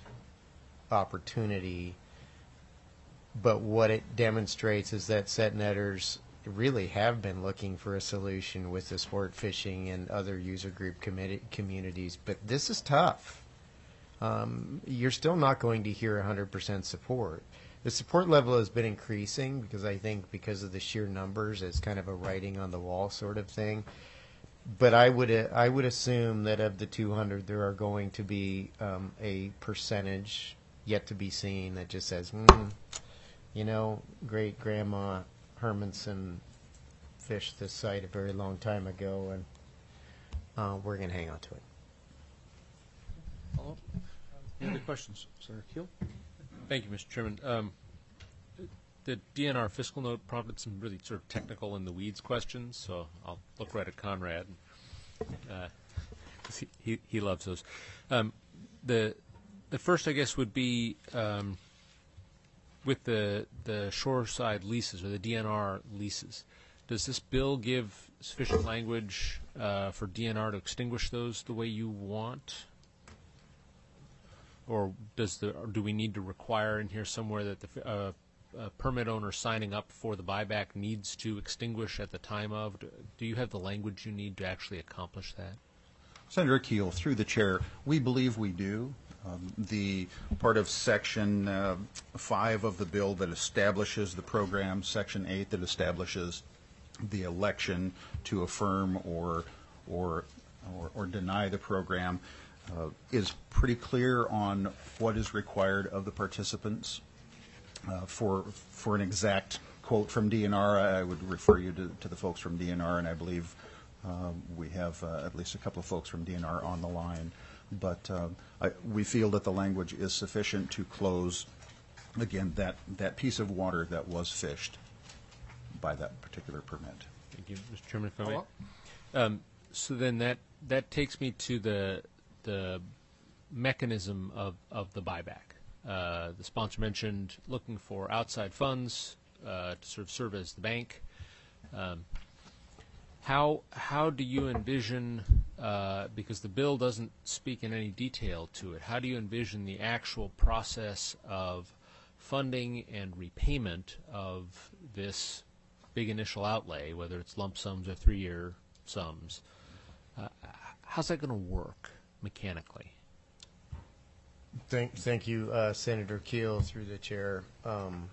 opportunity, but what it demonstrates is that set netters really have been looking for a solution with the sport fishing and other user group committee, communities, but this is tough. Um, you're still not going to hear one hundred percent support. The support level has been increasing because I think because of the sheer numbers, it's kind of a writing on the wall sort of thing. But I would uh, I would assume that of the two hundred, there are going to be um, a percentage yet to be seen that just says, mm, you know, great grandma Hermanson fished this site a very long time ago, and uh, we're going to hang on to it. Follow-up? Any other questions? Senator Keel? Thank you, Mister Chairman. Um, the D N R fiscal note prompted some really sort of technical in the weeds questions, so I'll look right at Conrad. Uh, 'cause he, he, he loves those. Um, the the first, I guess, would be um, with the the shoreside leases or the D N R leases. Does this bill give sufficient language uh, for D N R to extinguish those the way you want? Or does the or do we need to require in here somewhere that the uh, uh, permit owner signing up for the buyback needs to extinguish at the time of? Do, do you have the language you need to actually accomplish that? Senator Keel, through the chair, we believe we do. Um, the part of Section uh, five of the bill that establishes the program, Section eight that establishes the election to affirm or or or, or deny the program, Uh, is pretty clear on what is required of the participants. Uh, for for an exact quote from D N R, I would refer you to, to the folks from D N R, and I believe uh, we have uh, at least a couple of folks from D N R on the line. But uh, I, we feel that the language is sufficient to close, again, that, that piece of water that was fished by that particular permit. Thank you, Mister Chairman. If I may. Um, so then that that takes me to the the mechanism of, of the buyback. Uh, the sponsor mentioned looking for outside funds uh, to sort of serve as the bank. Um, how how do you envision, uh, because the bill doesn't speak in any detail to it, how do you envision the actual process of funding and repayment of this big initial outlay, whether it's lump sums or three-year sums? Uh, how's that going to work mechanically? Thank, thank you, uh, Senator Keel, through the chair. Um,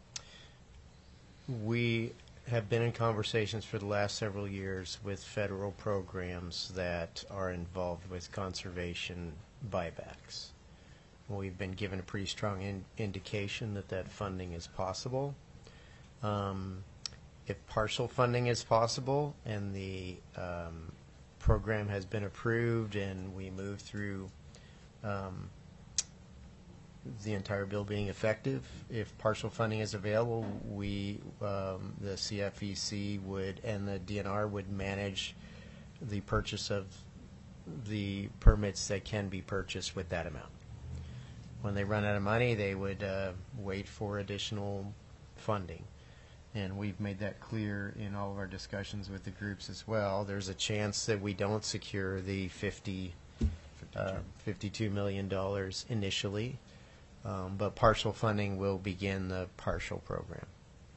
we have been in conversations for the last several years with federal programs that are involved with conservation buybacks. We've been given a pretty strong in, indication that that funding is possible. Um, if partial funding is possible and the um, program has been approved and we move through um, the entire bill being effective, if partial funding is available, we, um, the C F E C would and the D N R would manage the purchase of the permits that can be purchased with that amount. When they run out of money, they would uh, wait for additional funding. And we've made that clear in all of our discussions with the groups as well. There's a chance that we don't secure the fifty, uh, fifty-two million dollars initially, um, but partial funding will begin the partial program.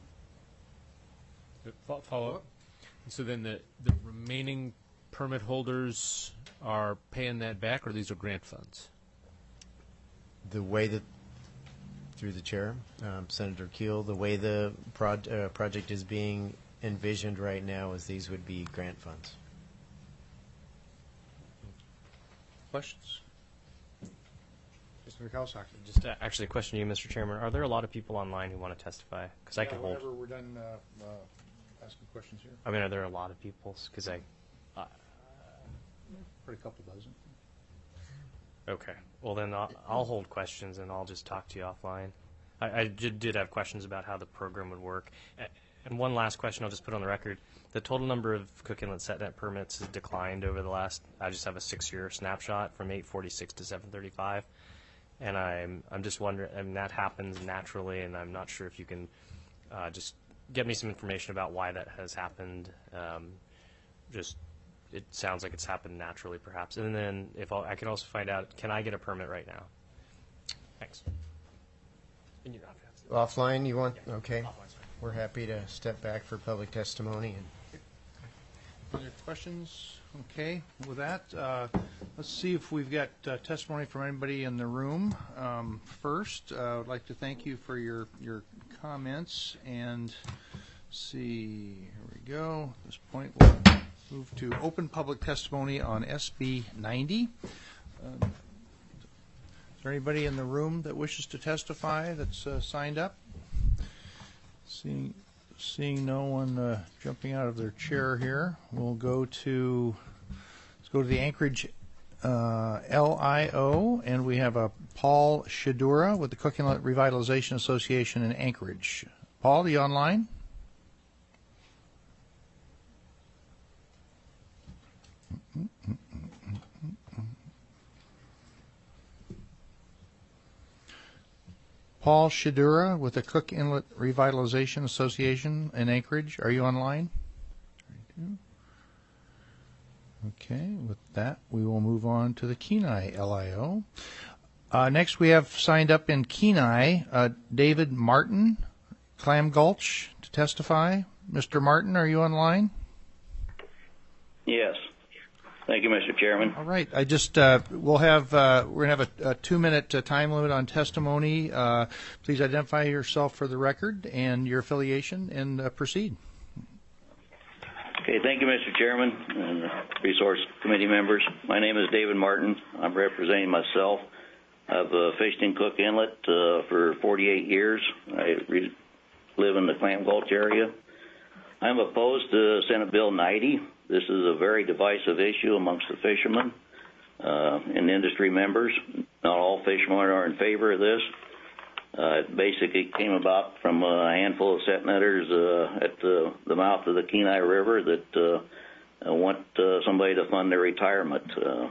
Follow up. So then the, the remaining permit holders are paying that back, or these are grant funds? The way that, through the chair, um, Senator Keel, the way the proj uh, project is being envisioned right now is these would be grant funds. Questions? Mister Kawasaki. Just uh, actually a question to you, Mister Chairman. Are there a lot of people online who want to testify? Because I can hold. Whenever we're done uh, uh, asking questions here. I mean, are there a lot of people? Because I. Uh, Probably a couple dozen. okay. Well, then I'll, I'll hold questions and I'll just talk to you offline. I, I did, did have questions about how the program would work. A- And one last question I'll just put on the record. The total number of Cook Inlet SetNet permits has declined over the last, I just have a six-year snapshot from eight forty-six to seven thirty-five. And I'm, I'm just wondering, I mean, that happens naturally, and I'm not sure if you can uh, just get me some information about why that has happened. Um, just, it sounds like it's happened naturally, perhaps. And then if I'll, I can also find out, can I get a permit right now? Thanks. And you don't have to. Offline, you want? Yeah. Okay. Offline's fine. we're happy to step back for public testimony. And Other questions? Okay, with that, uh, let's see if we've got uh, testimony from anybody in the room. Um, First, uh, I'd like to thank you for your, your comments, and see, here we go. At this point, we'll move to open public testimony on S B ninety. Uh, Is there anybody in the room that wishes to testify that's uh, signed up? Seeing Seeing no one uh, jumping out of their chair here, we'll go to let's go to the Anchorage uh, L I O, and we have a Paul Shadura with the Cook Inlet Revitalization Association in Anchorage. Paul, are you online? Paul Shadura with the Cook Inlet Revitalization Association in Anchorage. Are you online? Okay, with that, we will move on to the Kenai L I O. Uh, next, we have signed up in Kenai uh, David Martin, Clam Gulch, to testify. Mister Martin, are you online? Yes. Thank you, Mister Chairman. All right. I just uh, we'll have uh, we're gonna have a, a two-minute uh, time limit on testimony. Uh, please identify yourself for the record and your affiliation, and uh, proceed. Okay. Thank you, Mister Chairman and Resource Committee members. My name is David Martin. I'm representing myself. I've uh, fished in Cook Inlet uh, for forty-eight years. I re- live in the Clam Gulch area. I'm opposed to Senate Bill ninety. This is a very divisive issue amongst the fishermen uh, and industry members. Not all fishermen are in favor of this. Uh, it basically came about from a handful of set netters uh, at the, the mouth of the Kenai River that uh, want uh, somebody to fund their retirement. Uh,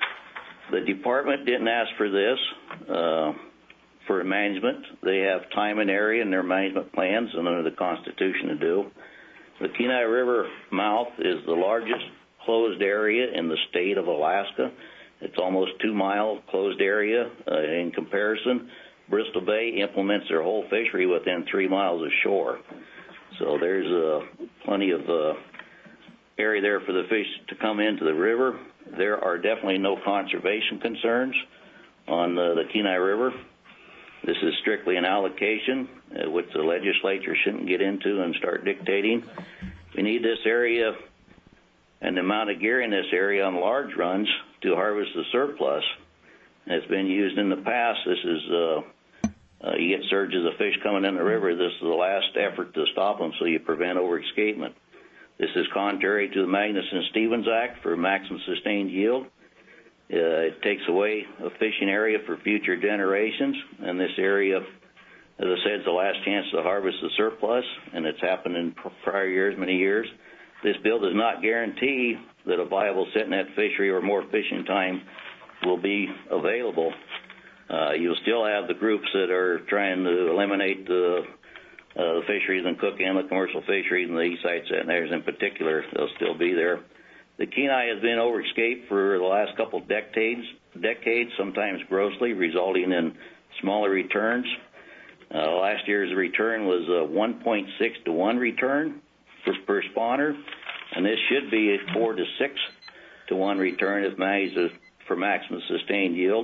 the department didn't ask for this uh, for management. They have time and area in their management plans and under the Constitution to do. The Kenai River mouth is the largest closed area in the state of Alaska. It's almost two-mile closed area. Uh, in comparison, Bristol Bay implements their whole fishery within three miles of shore. So there's uh, plenty of uh, area there for the fish to come into the river. There are definitely no conservation concerns on uh, the Kenai River. This is strictly an allocation, uh, which the legislature shouldn't get into and start dictating. We need this area and the amount of gear in this area on large runs to harvest the surplus. It's been used in the past. This is, uh, uh, you get surges of fish coming in the river. This is the last effort to stop them so you prevent overescapement. This is contrary to the Magnuson-Stevens Act for maximum sustained yield. Uh, it takes away a fishing area for future generations, and this area, as I said, is the last chance to harvest the surplus, and it's happened in prior years, many years. This bill does not guarantee that a viable set net fishery or more fishing time will be available. Uh, you'll still have the groups that are trying to eliminate the, uh, the fisheries in Cook Inlet, commercial fisheries, and the east side set netters in particular. They'll still be there. The Kenai has been overescaped for the last couple of decades, decades, sometimes grossly, resulting in smaller returns. Uh, last year's return was a one point six to one return per, per spawner, and this should be a four to six to one return if managed for maximum sustained yield.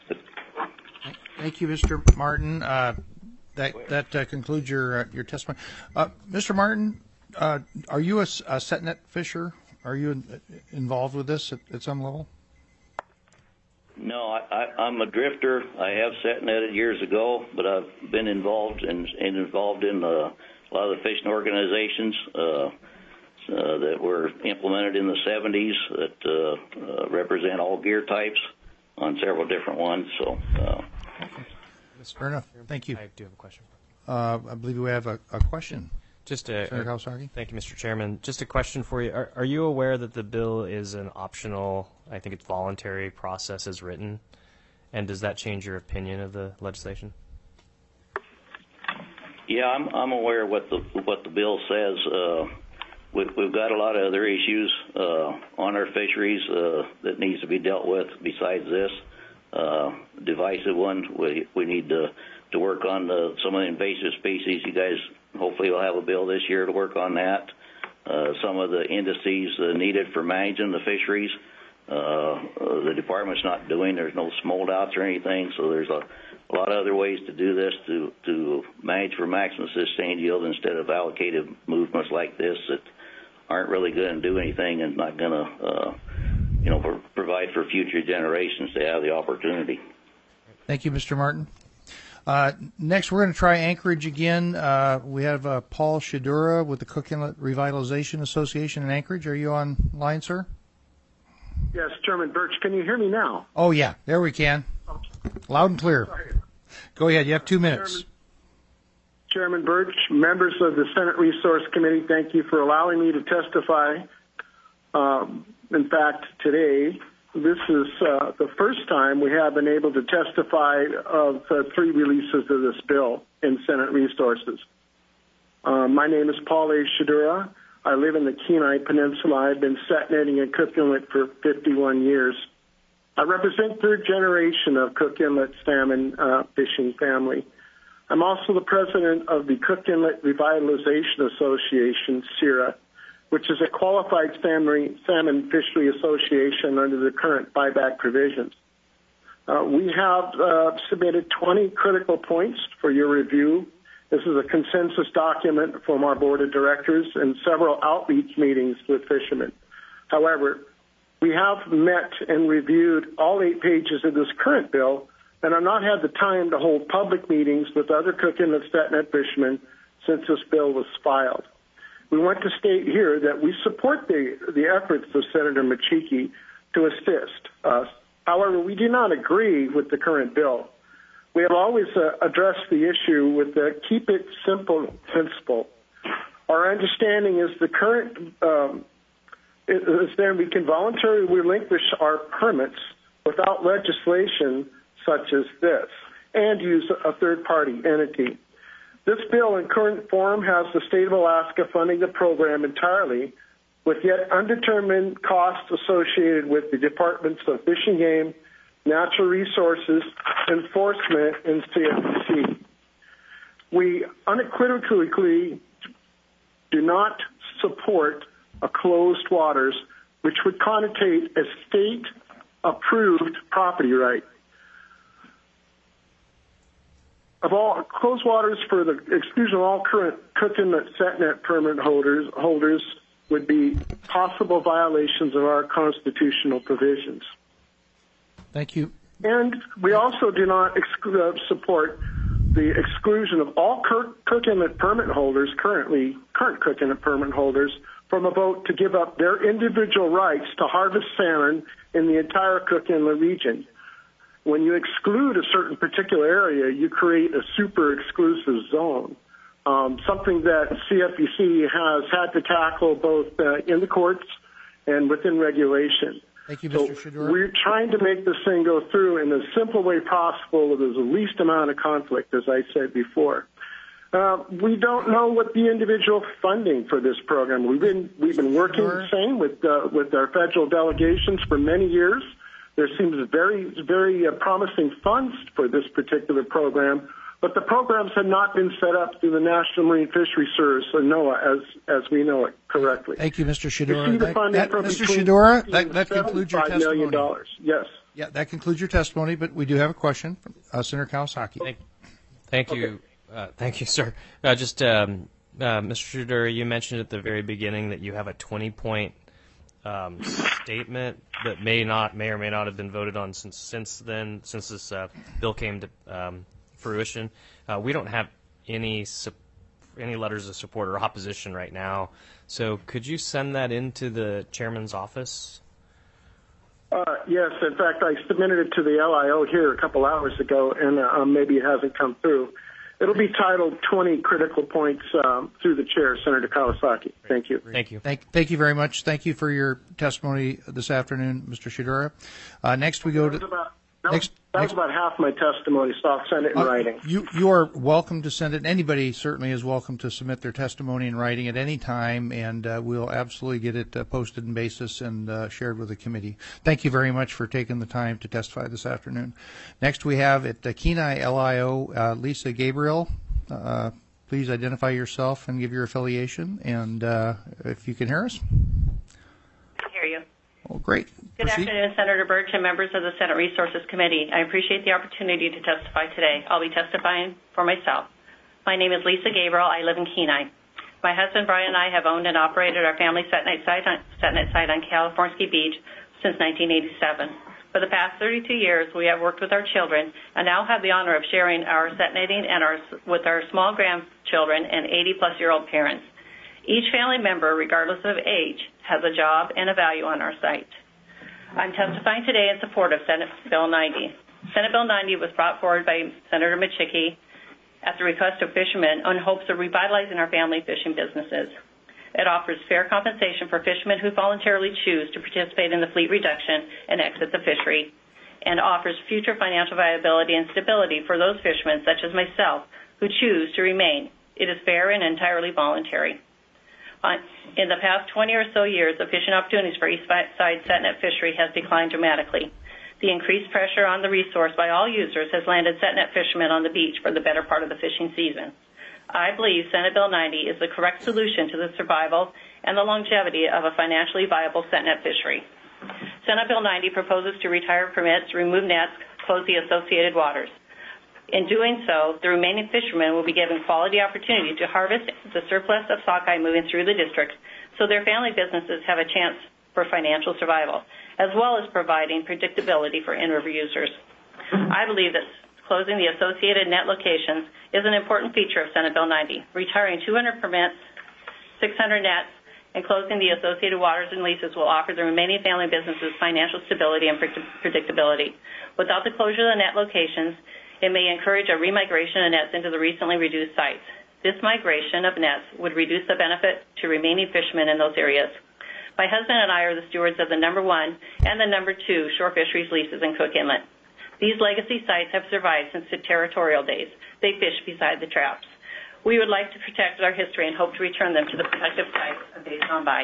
Thank you, Mister Martin. Uh, that that uh, concludes your uh, your testimony. Uh, Mister Martin, uh, are you a, a set net fisher? Are you in, involved with this at, at some level? No, I, I, I'm a drifter. I have set netted years ago, but I've been involved in, and involved in uh, a lot of the fishing organizations uh, uh, that were implemented in the seventies that uh, uh, represent all gear types on several different ones. So, uh, fair enough. Thank you. I do have a question. Uh, I believe we have a, a question. Just a, Senator Kawasaki? Thank you, Mister Chairman. Just a question for you. Are, are you aware that the bill is an optional, I think it's voluntary process as written? And does that change your opinion of the legislation? yeah, I'm, I'm aware of what the what the bill says. Uh, we, we've got a lot of other issues uh, on our fisheries uh, that needs to be dealt with besides this uh, divisive one. We we need to to work on the, some of the invasive species. You guys hopefully we'll have a bill this year to work on that. Uh, some of the indices uh, needed for managing the fisheries, uh, uh, the department's not doing. There's no smolt outs or anything, so there's a, a lot of other ways to do this to, to manage for maximum sustained yield instead of allocated movements like this that aren't really going to do anything and not going to, uh, you know, pro- provide for future generations to have the opportunity. Thank you, Mister Martin. Uh, next, we're going to try Anchorage again. Uh, we have uh, Paul Shadura with the Cook Inlet Revitalization Association in Anchorage. Are you online, sir? Yes, Chairman Birch. Can you hear me now? Oh, yeah. There we can. Loud and clear. Sorry. Go ahead. You have two minutes. Chairman, Chairman Birch, members of the Senate Resource Committee, thank you for allowing me to testify. Um, in fact, today, this is uh, the first time we have been able to testify of uh, three releases of this bill in Senate Resources. Uh, my name is Paul A. Shadura. I live in the Kenai Peninsula. I've been set netting in Cook Inlet for fifty-one years. I represent third generation of Cook Inlet salmon uh, fishing family. I'm also the president of the Cook Inlet Revitalization Association, C I R A, which is a qualified salmon, salmon fishery association under the current buyback provisions. Uh, we have uh, submitted twenty critical points for your review. This is a consensus document from our board of directors and several outreach meetings with fishermen. However, we have met and reviewed all eight pages of this current bill and have not had the time to hold public meetings with other Cook Inlet net fishermen since this bill was filed. We want to state here that we support the, the efforts of Senator Machiki to assist us. However, we do not agree with the current bill. We have always uh, addressed the issue with the keep it simple principle. Our understanding is the current um, is that we can voluntarily relinquish our permits without legislation such as this and use a third-party entity. This bill in current form has the state of Alaska funding the program entirely, with yet undetermined costs associated with the Departments of Fish and Game, Natural Resources, Enforcement, and C F P C. We unequivocally do not support a closed waters, which would connotate a state-approved property right. Of all closed waters for the exclusion of all current Cook Inlet SetNet permit holders, holders would be possible violations of our constitutional provisions. Thank you. And we also do not exclu- uh, support the exclusion of all Cook Inlet permit holders, currently current Cook Inlet permit holders, from a vote to give up their individual rights to harvest salmon in the entire Cook Inlet region. When you exclude a certain particular area, you create a super exclusive zone, um, something that C F E C has had to tackle both uh, in the courts and within regulation. Thank you, Mister So Shadura. we're trying to make this thing go through in the simple way possible with the least amount of conflict, as I said before. Uh, we don't know what the individual funding for this program. We've been we've been working Sure. the same with uh, with our federal delegations for many years. There seems very very uh, promising funds for this particular program, but the programs have not been set up through the National Marine Fisheries Service, or NOAA, as as we know it correctly. Thank you, Mister Shadura. Receive the That- funding that- from Mister between Shadura, that, that concludes your seventy-five million testimony. dollars. Yes. Yeah, that concludes your testimony, but we do have a question from uh, Senator Kawasaki. Thank, thank you, uh, thank you, sir. Uh, just, um, uh, Mister Shadura, you mentioned at the very beginning that you have a twenty-point um, statement that may not, may or may not have been voted on since since then, since this uh, bill came to um, fruition. Uh, we don't have any su- any letters of support or opposition right now. So, could you send that into the chairman's office? Uh, yes, in fact, I submitted it to the L I O here a couple hours ago, and uh, maybe it hasn't come through. It'll be titled twenty Critical Points um, through the chair, Senator Kawasaki. Thank you. Thank you. Thank, thank you very much. Thank you for your testimony this afternoon, Mister Shadura. Uh, next, we go That was to about, that next. was, that next was about half my testimony, so I'll send it in Uh, writing. You you are welcome to send it. Anybody certainly is welcome to submit their testimony in writing at any time, and uh, we'll absolutely get it uh, posted in basis and uh, shared with the committee. Thank you very much for taking the time to testify this afternoon. Next, we have at the Kenai L I O uh, Lisa Gabriel. Uh, please identify yourself and give your affiliation, and uh, if you can hear us. I hear you. Oh, great. Good Proceed. afternoon, Senator Birch and members of the Senate Resources Committee. I appreciate the opportunity to testify today. I'll be testifying for myself. My name is Lisa Gabriel. I live in Kenai. My husband Brian and I have owned and operated our family set-night site on, set-night site on California Beach since nineteen eighty-seven. For the past thirty-two years, we have worked with our children and now have the honor of sharing our set-nighting and our, with our small grandchildren and eighty-plus-year-old parents. Each family member, regardless of age, has a job and a value on our site. I'm testifying today in support of Senate Bill ninety. Senate Bill ninety was brought forward by Senator Michicki at the request of fishermen in hopes of revitalizing our family fishing businesses. It offers fair compensation for fishermen who voluntarily choose to participate in the fleet reduction and exit the fishery, and offers future financial viability and stability for those fishermen, such as myself, who choose to remain. It is fair and entirely voluntary. In the past twenty or so years, the fishing opportunities for Eastside set-net fishery has declined dramatically. The increased pressure on the resource by all users has landed set-net fishermen on the beach for the better part of the fishing season. I believe Senate Bill ninety is the correct solution to the survival and the longevity of a financially viable set-net fishery. Senate Bill ninety proposes to retire permits, remove nets, close the associated waters. In doing so, the remaining fishermen will be given quality opportunity to harvest the surplus of sockeye moving through the district so their family businesses have a chance for financial survival, as well as providing predictability for in-river users. I believe that closing the associated net locations is an important feature of Senate Bill ninety. Retiring two hundred permits, six hundred nets, and closing the associated waters and leases will offer the remaining family businesses financial stability and predictability. Without the closure of the net locations, it may encourage a remigration of nets into the recently reduced sites. This migration of nets would reduce the benefit to remaining fishermen in those areas. My husband and I are the stewards of the number one and the number two shore fisheries leases in Cook Inlet. These legacy sites have survived since the territorial days. They fish beside the traps. We would like to protect our history and hope to return them to the protective sites of days gone by.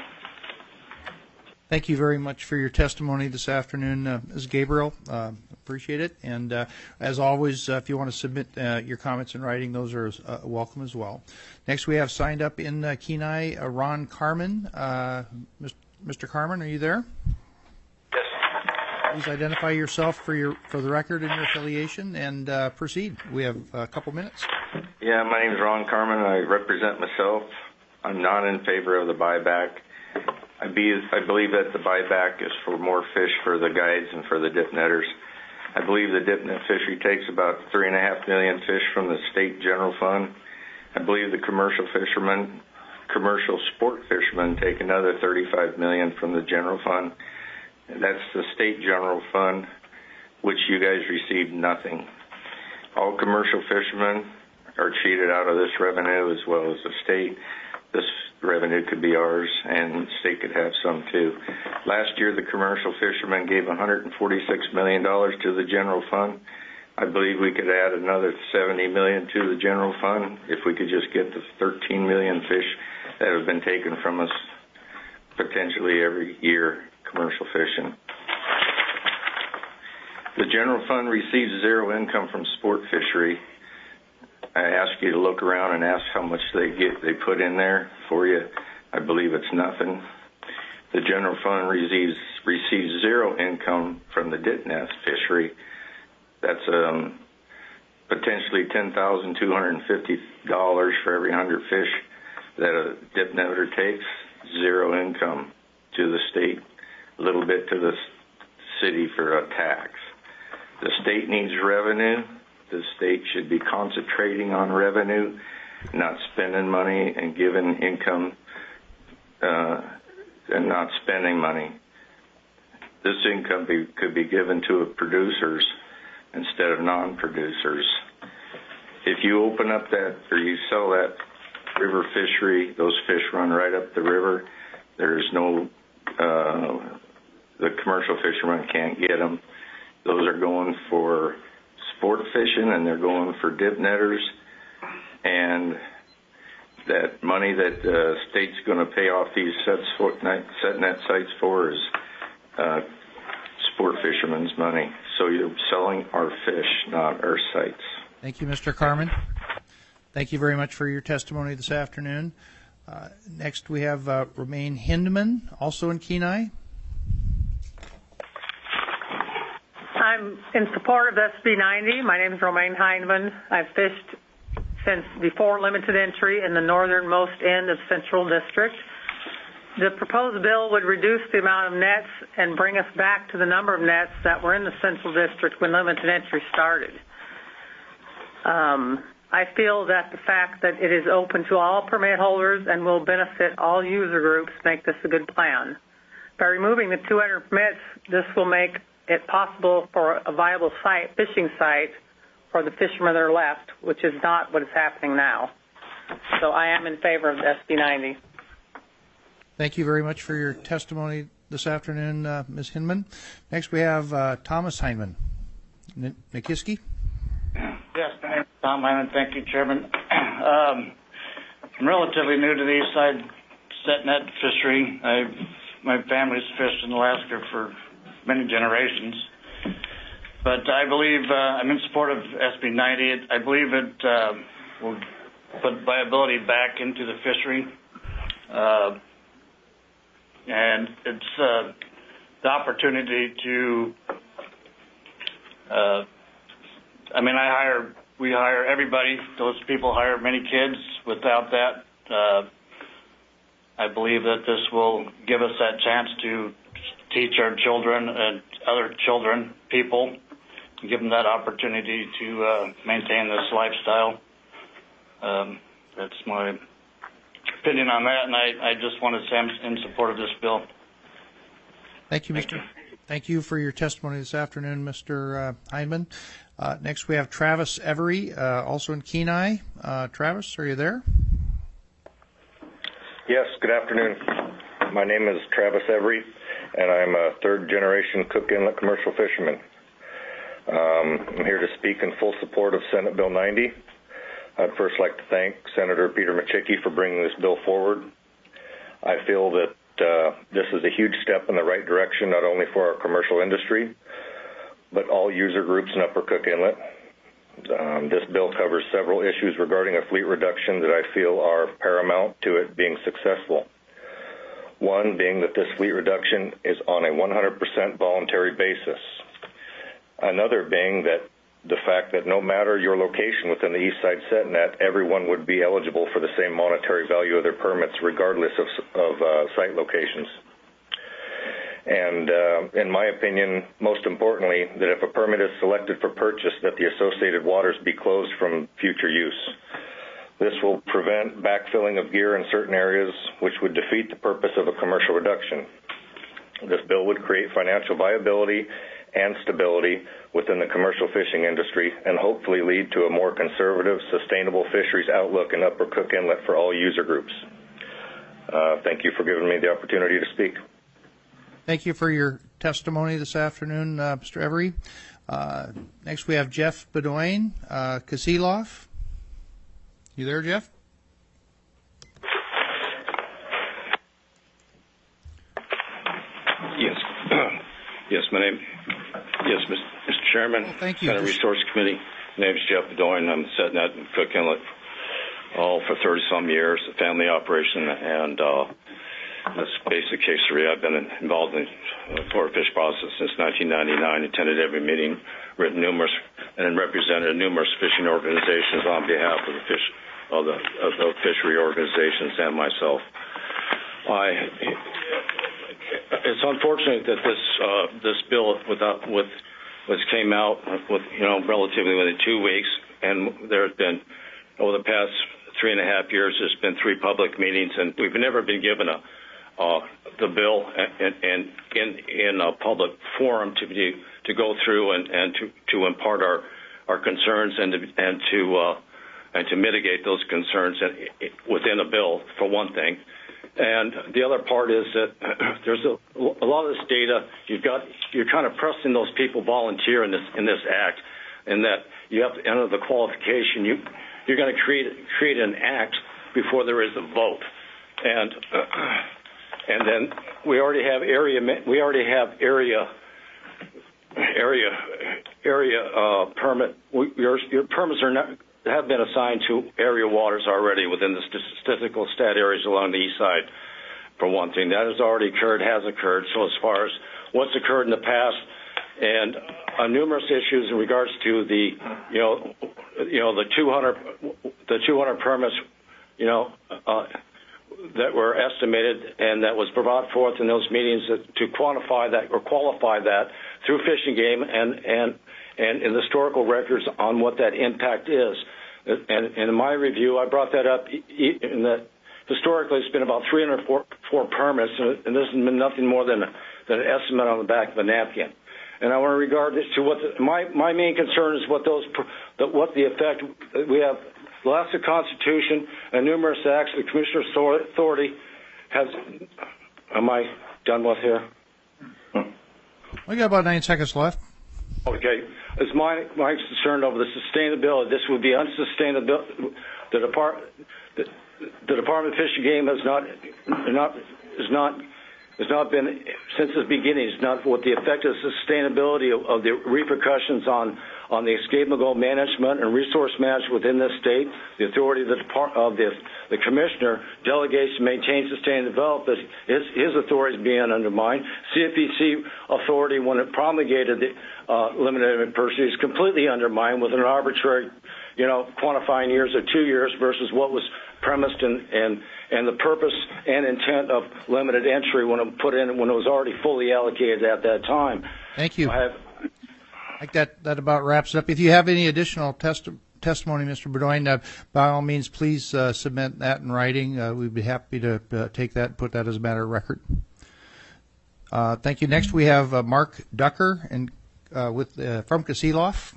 Thank you very much for your testimony this afternoon, uh, Miz Gabriel. Uh, appreciate it. And uh, as always, uh, if you want to submit uh, your comments in writing, those are uh, welcome as well. Next, we have signed up in uh, Kenai, uh, Ron Carmen. Uh, Mister Carmen, are you there? Yes. Please identify yourself for your for the record and your affiliation, and uh, proceed. We have a couple minutes. Yeah, my name is Ron Carmen. I represent myself. I'm not in favor of the buyback. I, be, I believe that the buyback is for more fish for the guides and for the dip netters. I believe the dip net fishery takes about three and a half million fish from the state general fund. I believe the commercial fishermen, commercial sport fishermen take another thirty-five million from the general fund. That's the state general fund, which you guys receive nothing. All commercial fishermen are cheated out of this revenue as well as the state. This revenue could be ours, and the state could have some too. Last year, the commercial fishermen gave one hundred forty-six million dollars to the general fund. I believe we could add another seventy million dollars to the general fund if we could just get the thirteen million fish that have been taken from us potentially every year, commercial fishing. The general fund receives zero income from sport fishery. I ask you to look around and ask how much they get, they put in there for you. I believe it's nothing. The general fund receives, receives zero income from the dip net fishery. That's um, potentially ten thousand two hundred fifty dollars for every one hundred fish that a dip netter takes. Zero income to the state, a little bit to the city for a tax. The state needs revenue. The state should be concentrating on revenue, not spending money and giving income uh, and not spending money. This income be, could be given to producers instead of non-producers. If you open up that or you sell that river fishery, those fish run right up the river. There's no, uh, the commercial fishermen can't get them. Those are going for sport fishing, and they're going for dip netters, and that money that the uh, state's going to pay off these set, set net sites for is uh, sport fishermen's money. So you're selling our fish, not our sites. Thank you, Mister Carmen. Thank you very much for your testimony this afternoon. Uh, next, we have uh, Romaine Hindman, also in Kenai. I'm in support of S B ninety. My name is Romaine Hindman. I've fished since before limited entry in the northernmost end of Central District. The proposed bill would reduce the amount of nets and bring us back to the number of nets that were in the Central District when limited entry started. Um, I feel that the fact that it is open to all permit holders and will benefit all user groups make this a good plan. By removing the two hundred permits, this will make it possible for a viable site, fishing site for the fishermen that are left, which is not what is happening now. So I am in favor of S B ninety. Thank you very much for your testimony this afternoon, uh, Miz Hindman. Next, we have uh, Thomas Hindman. N- Nikiski? Yes, my name is Tom Hindman. Thank you, Chairman. Um, I'm relatively new to the east side set net fishery. I've, my family's fished in Alaska for many generations. But I believe uh, I'm in support of S B ninety. I believe it uh, will put viability back into the fishery. Uh, and it's uh, the opportunity to, uh, I mean, I hire, we hire everybody. Those people hire many kids. Without that, uh, I believe that this will give us that chance to teach our children and other children, people, give them that opportunity to uh, maintain this lifestyle. Um, that's my opinion on that, and I, I just want to say I'm in support of this bill. Thank you, Mister Thank you, Thank you for your testimony this afternoon, Mister Uh, Hindman. Uh, next, we have Travis Every, uh, also in Kenai. Uh, Travis, are you there? Yes, good afternoon. My name is Travis Every, and I'm a third-generation Cook Inlet commercial fisherman. Um, I'm here to speak in full support of Senate Bill ninety. I'd first like to thank Senator Peter Micciche for bringing this bill forward. I feel that uh, this is a huge step in the right direction, not only for our commercial industry, but all user groups in Upper Cook Inlet. Um, this bill covers several issues regarding a fleet reduction that I feel are paramount to it being successful. One being that this fleet reduction is on a one hundred percent voluntary basis. Another being that the fact that no matter your location within the East Side SetNet, everyone would be eligible for the same monetary value of their permits regardless of, of uh, site locations. And uh, in my opinion, most importantly, that if a permit is selected for purchase, that the associated waters be closed from future use. This will prevent backfilling of gear in certain areas, which would defeat the purpose of a commercial reduction. This bill would create financial viability and stability within the commercial fishing industry and hopefully lead to a more conservative, sustainable fisheries outlook in Upper Cook Inlet for all user groups. Uh, thank you for giving me the opportunity to speak. Thank you for your testimony this afternoon, uh, Mister Every. Uh, next, we have Jeff Bedoin, uh, Kasiloff. You there, Jeff? Yes. Yes, my name. Yes, Mister Chairman. Well, thank you. Senate Resource Committee. My name is Jeff Bedoin. I'm setting that in Cook Inlet all for thirty some years, a family operation, and uh, that's basic history. I've been involved in the Florida fish process since nineteen ninety-nine. Attended every meeting, written numerous, and represented numerous fishing organizations on behalf of the fish of the, of the fishery organizations and myself. I. It's unfortunate that this uh, this bill without with which came out with you know relatively within two weeks, and there has been over the past three and a half years. There's been three public meetings, and we've never been given a uh, the bill and, and in in a public forum to be to go through and, and to, to impart our our concerns and to, and to uh, and to mitigate those concerns within a bill for one thing. And the other part is that there's a, a lot of this data you've got. You're kind of pressing those people volunteer in this in this act, in that you have to enter the qualification. You you're going to create create an act before there is a vote, and uh, and then we already have area we already have area area area uh, permit. We, your your permits are not have been assigned to area waters already within the statistical stat areas along the east side, for one thing. That has already occurred, has occurred. So as far as what's occurred in the past, and uh, numerous issues in regards to the, you know, you know, the two hundred, the two hundred permits, you know, uh, that were estimated and that was brought forth in those meetings that, to quantify that or qualify that through Fish and Game and and and in the historical records on what that impact is. And, and in my review, I brought that up in that historically it's been about three hundred four permits, and this has been nothing more than, a, than an estimate on the back of a napkin. And I want to regard this to what the, my my main concern is what those that what the effect we have. The Alaska Constitution and numerous acts the Commissioner's Authority has. Am I done with here? We got about nine seconds left. Okay. Is my my concern over the sustainability? This would be unsustainable. The Depart the, the Department of Fish and Game has not not is not has not been since its beginning. It's not what the effect of sustainability of, of the repercussions on. on the escapement goal management and resource management within this state. The authority of the, Depart- of the, the Commissioner delegates to maintain, sustain, and develop. His, his authority is being undermined. C F E C authority, when it promulgated the uh, limited pursuit, is completely undermined with an arbitrary, you know, quantifying years of two years versus what was premised and, and, and the purpose and intent of limited entry when it put in, when it was already fully allocated at that time. Thank you. I have, I think that, that about wraps it up. If you have any additional test, testimony, Mister Bedoin, uh, by all means, please uh, submit that in writing. Uh, we'd be happy to uh, take that and put that as a matter of record. Uh, thank you. Next, we have uh, Mark Ducker and uh, with uh, from Kasilof.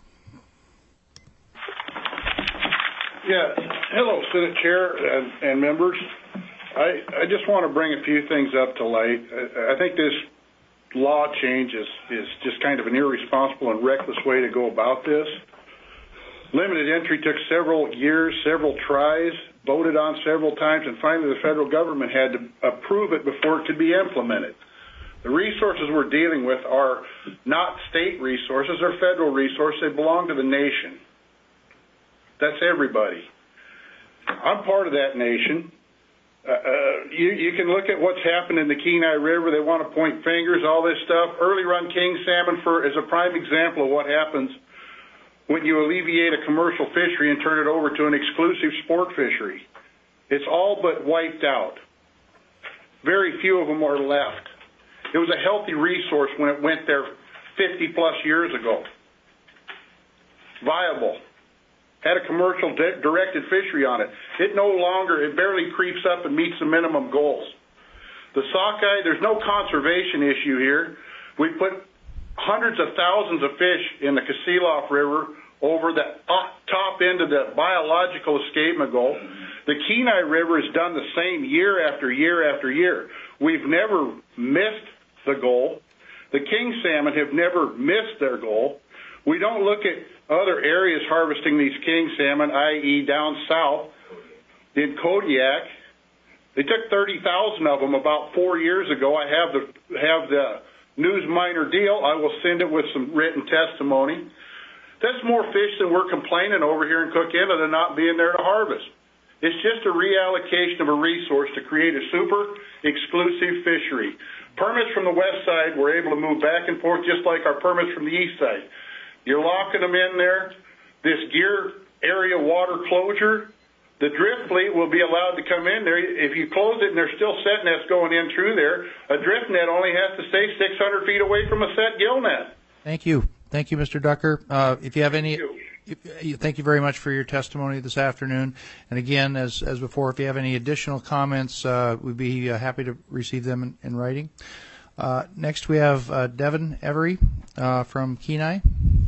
Yeah. Hello, Senate Chair and, and members. I, I just want to bring a few things up to light. I, I think this law change is, is just kind of an irresponsible and reckless way to go about this. Limited entry took several years, several tries, voted on several times, and finally the federal government had to approve it before it could be implemented. The resources we're dealing with are not state resources, they're federal resources. They belong to the nation. That's everybody. I'm part of that nation. Uh, you, you can look at what's happened in the Kenai River. They want to point fingers, all this stuff. Early run king salmon for is a prime example of what happens when you alleviate a commercial fishery and turn it over to an exclusive sport fishery. It's all but wiped out. Very few of them are left. It was a healthy resource when it went there fifty plus years ago. Viable. Had a commercial di- directed fishery on it. It no longer, it barely creeps up and meets the minimum goals. The sockeye, there's no conservation issue here. We put hundreds of thousands of fish in the Kasilof River over the top end of the biological escapement goal. The Kenai River has done the same year after year after year. We've never missed the goal. The king salmon have never missed their goal. We don't look at other areas harvesting these king salmon, that is down south in Kodiak. They took thirty thousand of them about four years ago. I have the have the news minor deal. I will send it with some written testimony. That's more fish than we're complaining over here in Cook Inlet of not being there to harvest. It's just a reallocation of a resource to create a super exclusive fishery. Permits from the west side, we're able to move back and forth just like our permits from the east side. You're locking them in there. This gear area water closure, the drift fleet will be allowed to come in there. If you close it and there's still set nets going in through there, a drift net only has to stay six hundred feet away from a set gill net. Thank you. Thank you, Mister Ducker. Uh, if you have any, if, if, thank you very much for your testimony this afternoon. And again, as as before, if you have any additional comments, uh, we'd be uh, happy to receive them in, in writing. Uh, next, we have uh, Devin Every uh, from Kenai.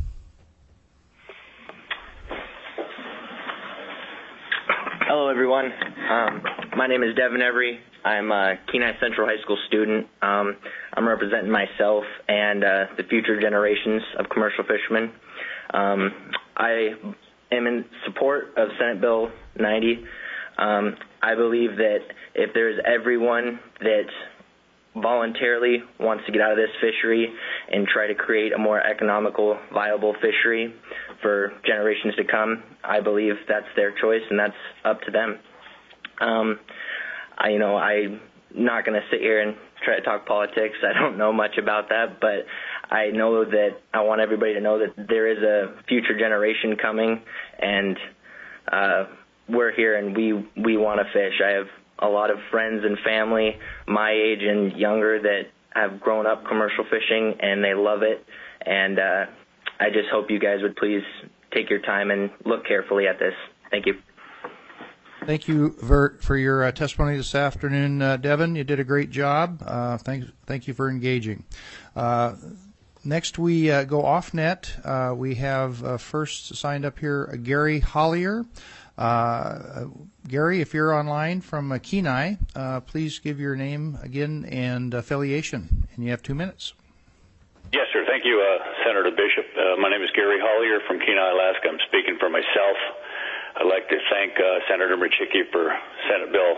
Hello, everyone. Um, my name is Devin Every. I'm a Kenai Central High School student. Um, I'm representing myself and uh, the future generations of commercial fishermen. Um, I am in support of Senate Bill ninety. Um, I believe that if there's everyone that voluntarily wants to get out of this fishery and try to create a more economical, viable fishery, for generations to come. I believe that's their choice, and that's up to them. Um, I, you know, I'm not going to sit here and try to talk politics. I don't know much about that, but I know that I want everybody to know that there is a future generation coming, and uh, we're here and we, we want to fish. I have a lot of friends and family my age and younger that have grown up commercial fishing, and they love it. And uh, I just hope you guys would please take your time and look carefully at this. Thank you. Thank you for, for your uh, testimony this afternoon, uh, Devin. You did a great job. Uh, thank, thank you for engaging. Uh, next, we uh, go off net. Uh, we have uh, first signed up here uh, Gary Hollier. Uh, Gary, if you're online from uh, Kenai, uh, please give your name again and affiliation, and you have two minutes. Yes, sir. Thank you, uh, Senator Bishop. Uh, my name is Gary Hollier from Kenai, Alaska. I'm speaking for myself. I'd like to thank uh, Senator Machicki for Senate Bill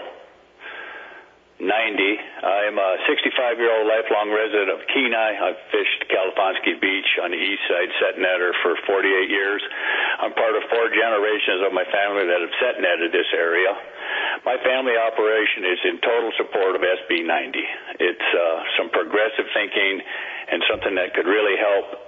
ninety. I'm a sixty-five-year-old lifelong resident of Kenai. I've fished California Beach on the east side set netter for forty-eight years. I'm part of four generations of my family that have set netted this area. My family operation is in total support of S B ninety. It's uh, some progressive thinking and something that could really help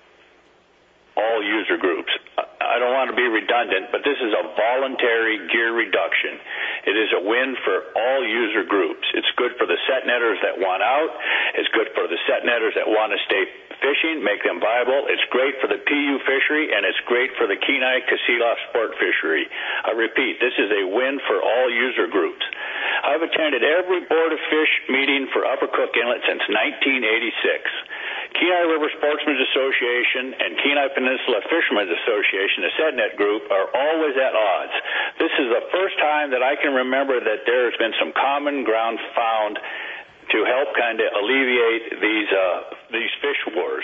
all user groups. I don't want to be redundant, but this is a voluntary gear reduction. It is a win for all user groups. It's good for the set netters that want out. It's good for the set netters that want to stay fishing, make them viable. It's great for the P U fishery, and it's great for the Kenai Kasilof sport fishery. I repeat, this is a win for all user groups. I've attended every Board of Fish meeting for Upper Cook Inlet since nineteen eighty-six. Kenai River Sportsmen's Association and Kenai Peninsula Fishermen's Association, the SetNet group, are always at odds. This is the first time that I can remember that there has been some common ground found to help kind of alleviate these uh, these fish wars.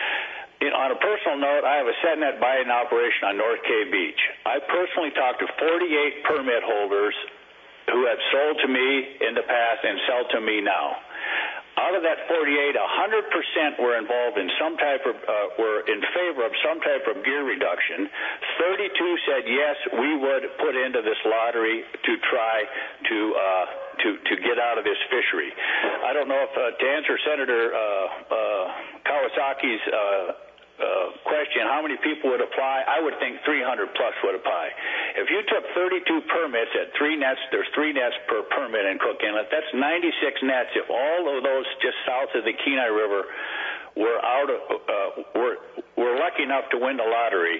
You know, on a personal note, I have a SetNet buying operation on North Cay Beach. I personally talked to forty-eight permit holders who have sold to me in the past and sell to me now. Out of that forty-eight, one hundred percent were involved in some type of, uh, were in favor of some type of gear reduction. thirty-two said, yes, we would put into this lottery to try to, uh, to, to get out of this fishery. I don't know if, uh, to answer Senator, uh, uh, Kawasaki's, uh, Uh, question, how many people would apply? I would think three hundred plus would apply. If you took thirty-two permits at three nets, there's three nets per permit in Cook Inlet. That's ninety-six nets. If all of those just south of the Kenai River were out of, uh, were were lucky enough to win the lottery,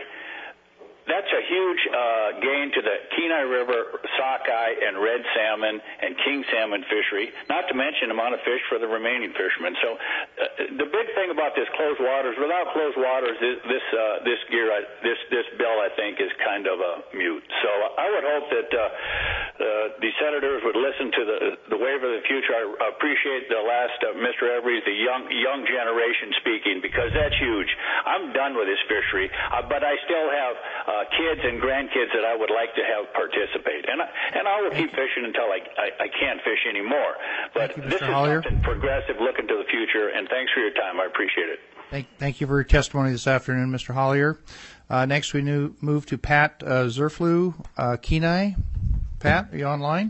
that's a huge uh, gain to the Kenai River sockeye and red salmon and king salmon fishery, not to mention the amount of fish for the remaining fishermen. So uh, the big thing about this closed waters, without closed waters, this this, uh, this gear, uh, this this bill, I think, is kind of a mute. So I would hope that uh, uh, the senators would listen to the the wave of the future. I appreciate the last uh, Mister Every, the young young generation speaking, because that's huge. I'm done with this fishery, uh, but I still have Uh, Uh, kids and grandkids that I would like to have participate. And I, and I will keep fishing until I, I, I can't fish anymore. But you, this is Hollier. something progressive, looking to the future, and thanks for your time. I appreciate it. Thank, thank you for your testimony this afternoon, Mister Hollier. Uh, next, we new, move to Pat uh, Zerflu, uh, Kenai. Pat, are you online?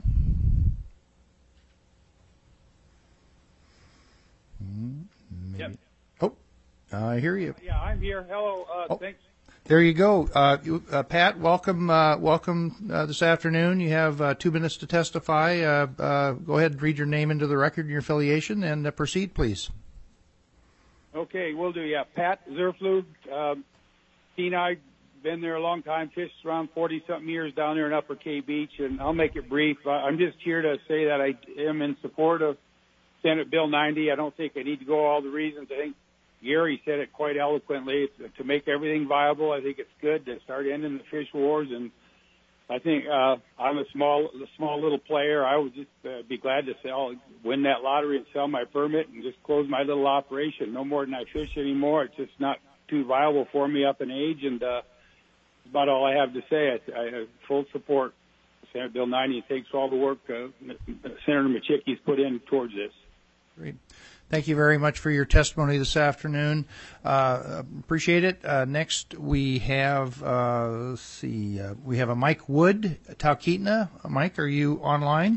Yep. Oh, I hear you. Yeah, I'm here. Hello. Uh, Oh. Thanks. There you go. Uh, you, uh, Pat, welcome uh, welcome uh, this afternoon. You have uh, two minutes to testify. Uh, uh, go ahead and read your name into the record and your affiliation, and uh, proceed, please. Okay, we'll do. Yeah, Pat Zerflu, um, Kenai, been there a long time, fished around forty-something years down there in Upper Cay Beach, and I'll make it brief. Uh, I'm just here to say that I am in support of Senate Bill ninety. I don't think I need to go all the reasons. I think Gary said it quite eloquently. It's to make everything viable. I think it's good to start ending the fish wars, and I think uh, I'm a small, a small little player. I would just uh, be glad to sell, win that lottery, and sell my permit, and just close my little operation. No more than I fish anymore. It's just not too viable for me up in age, and uh, that's about all I have to say. I, I have full support for Senate Bill ninety. Thanks for all the work uh, Senator Machicki's put in towards this. Great. Thank you very much for your testimony this afternoon. Uh, appreciate it. Uh, next, we have uh, let's see, uh, we have a Mike Wood, Talkeetna. Mike, are you online?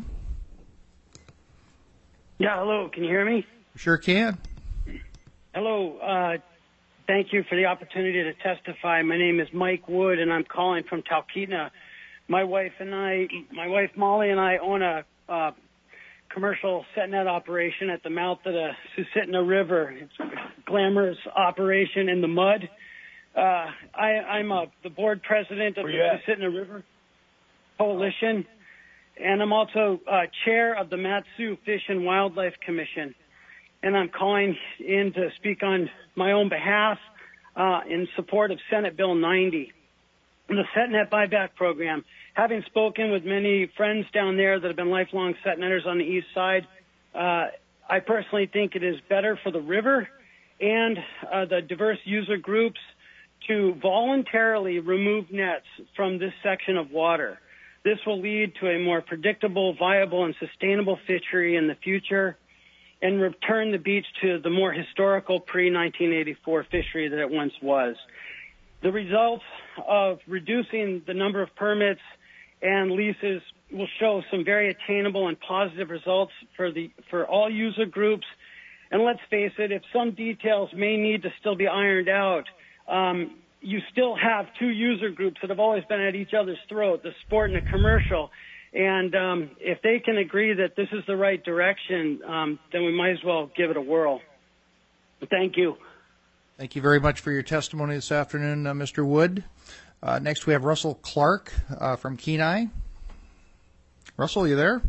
Yeah, hello. Can you hear me? Sure can. Hello. Uh, thank you for the opportunity to testify. My name is Mike Wood, and I'm calling from Talkeetna. My wife and I, my wife Molly and I own a uh, commercial set net operation at the mouth of the Susitna River. It's a glamorous operation in the mud. Uh, I, I'm a, the board president of Where the you at? Susitna River Coalition, and I'm also uh, chair of the Mat-Su Fish and Wildlife Commission. And I'm calling in to speak on my own behalf uh, in support of Senate Bill ninety, the SetNet buyback program. Having spoken with many friends down there that have been lifelong SetNetters on the east side, uh, I personally think it is better for the river and uh, the diverse user groups to voluntarily remove nets from this section of water. This will lead to a more predictable, viable, and sustainable fishery in the future and return the beach to the more historical pre nineteen eighty-four fishery that it once was. The results of reducing the number of permits and leases will show some very attainable and positive results for the for all user groups. And let's face it, if some details may need to still be ironed out, um, you still have two user groups that have always been at each other's throat, the sport and the commercial. And um, if they can agree that this is the right direction, um, then we might as well give it a whirl. Thank you. Thank you very much for your testimony this afternoon, uh, Mister Wood. Uh, next, we have Russell Clark uh, from Kenai. Russell, you there?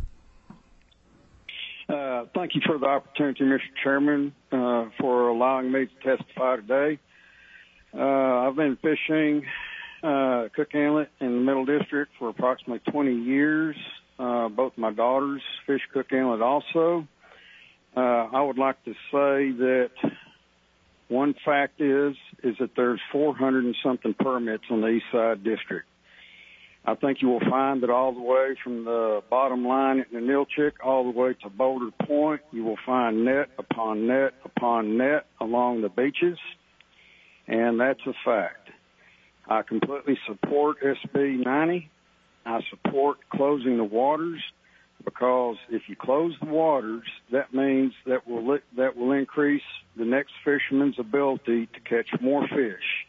Uh, thank you for the opportunity, Mister Chairman, uh, for allowing me to testify today. Uh, I've been fishing uh, Cook Inlet in the Middle District for approximately twenty years. Uh, both my daughters fish Cook Inlet also. Uh, I would like to say that one fact is is that there's four hundred and something permits on the East Side District. I think you will find that all the way from the bottom line at the Nilchik all the way to Boulder Point, you will find net upon net upon net along the beaches, and that's a fact. I completely support S B ninety. I support closing the waters, because if you close the waters, that means that will that will increase the next fisherman's ability to catch more fish.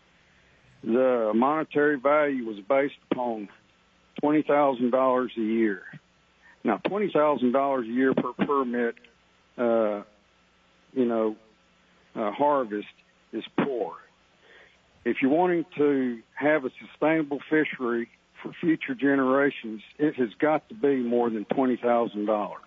The monetary value was based upon twenty thousand dollars a year. Now, twenty thousand dollars a year per permit, uh, you know, uh, harvest is poor. If you're wanting to have a sustainable fishery for future generations, it has got to be more than twenty thousand dollars.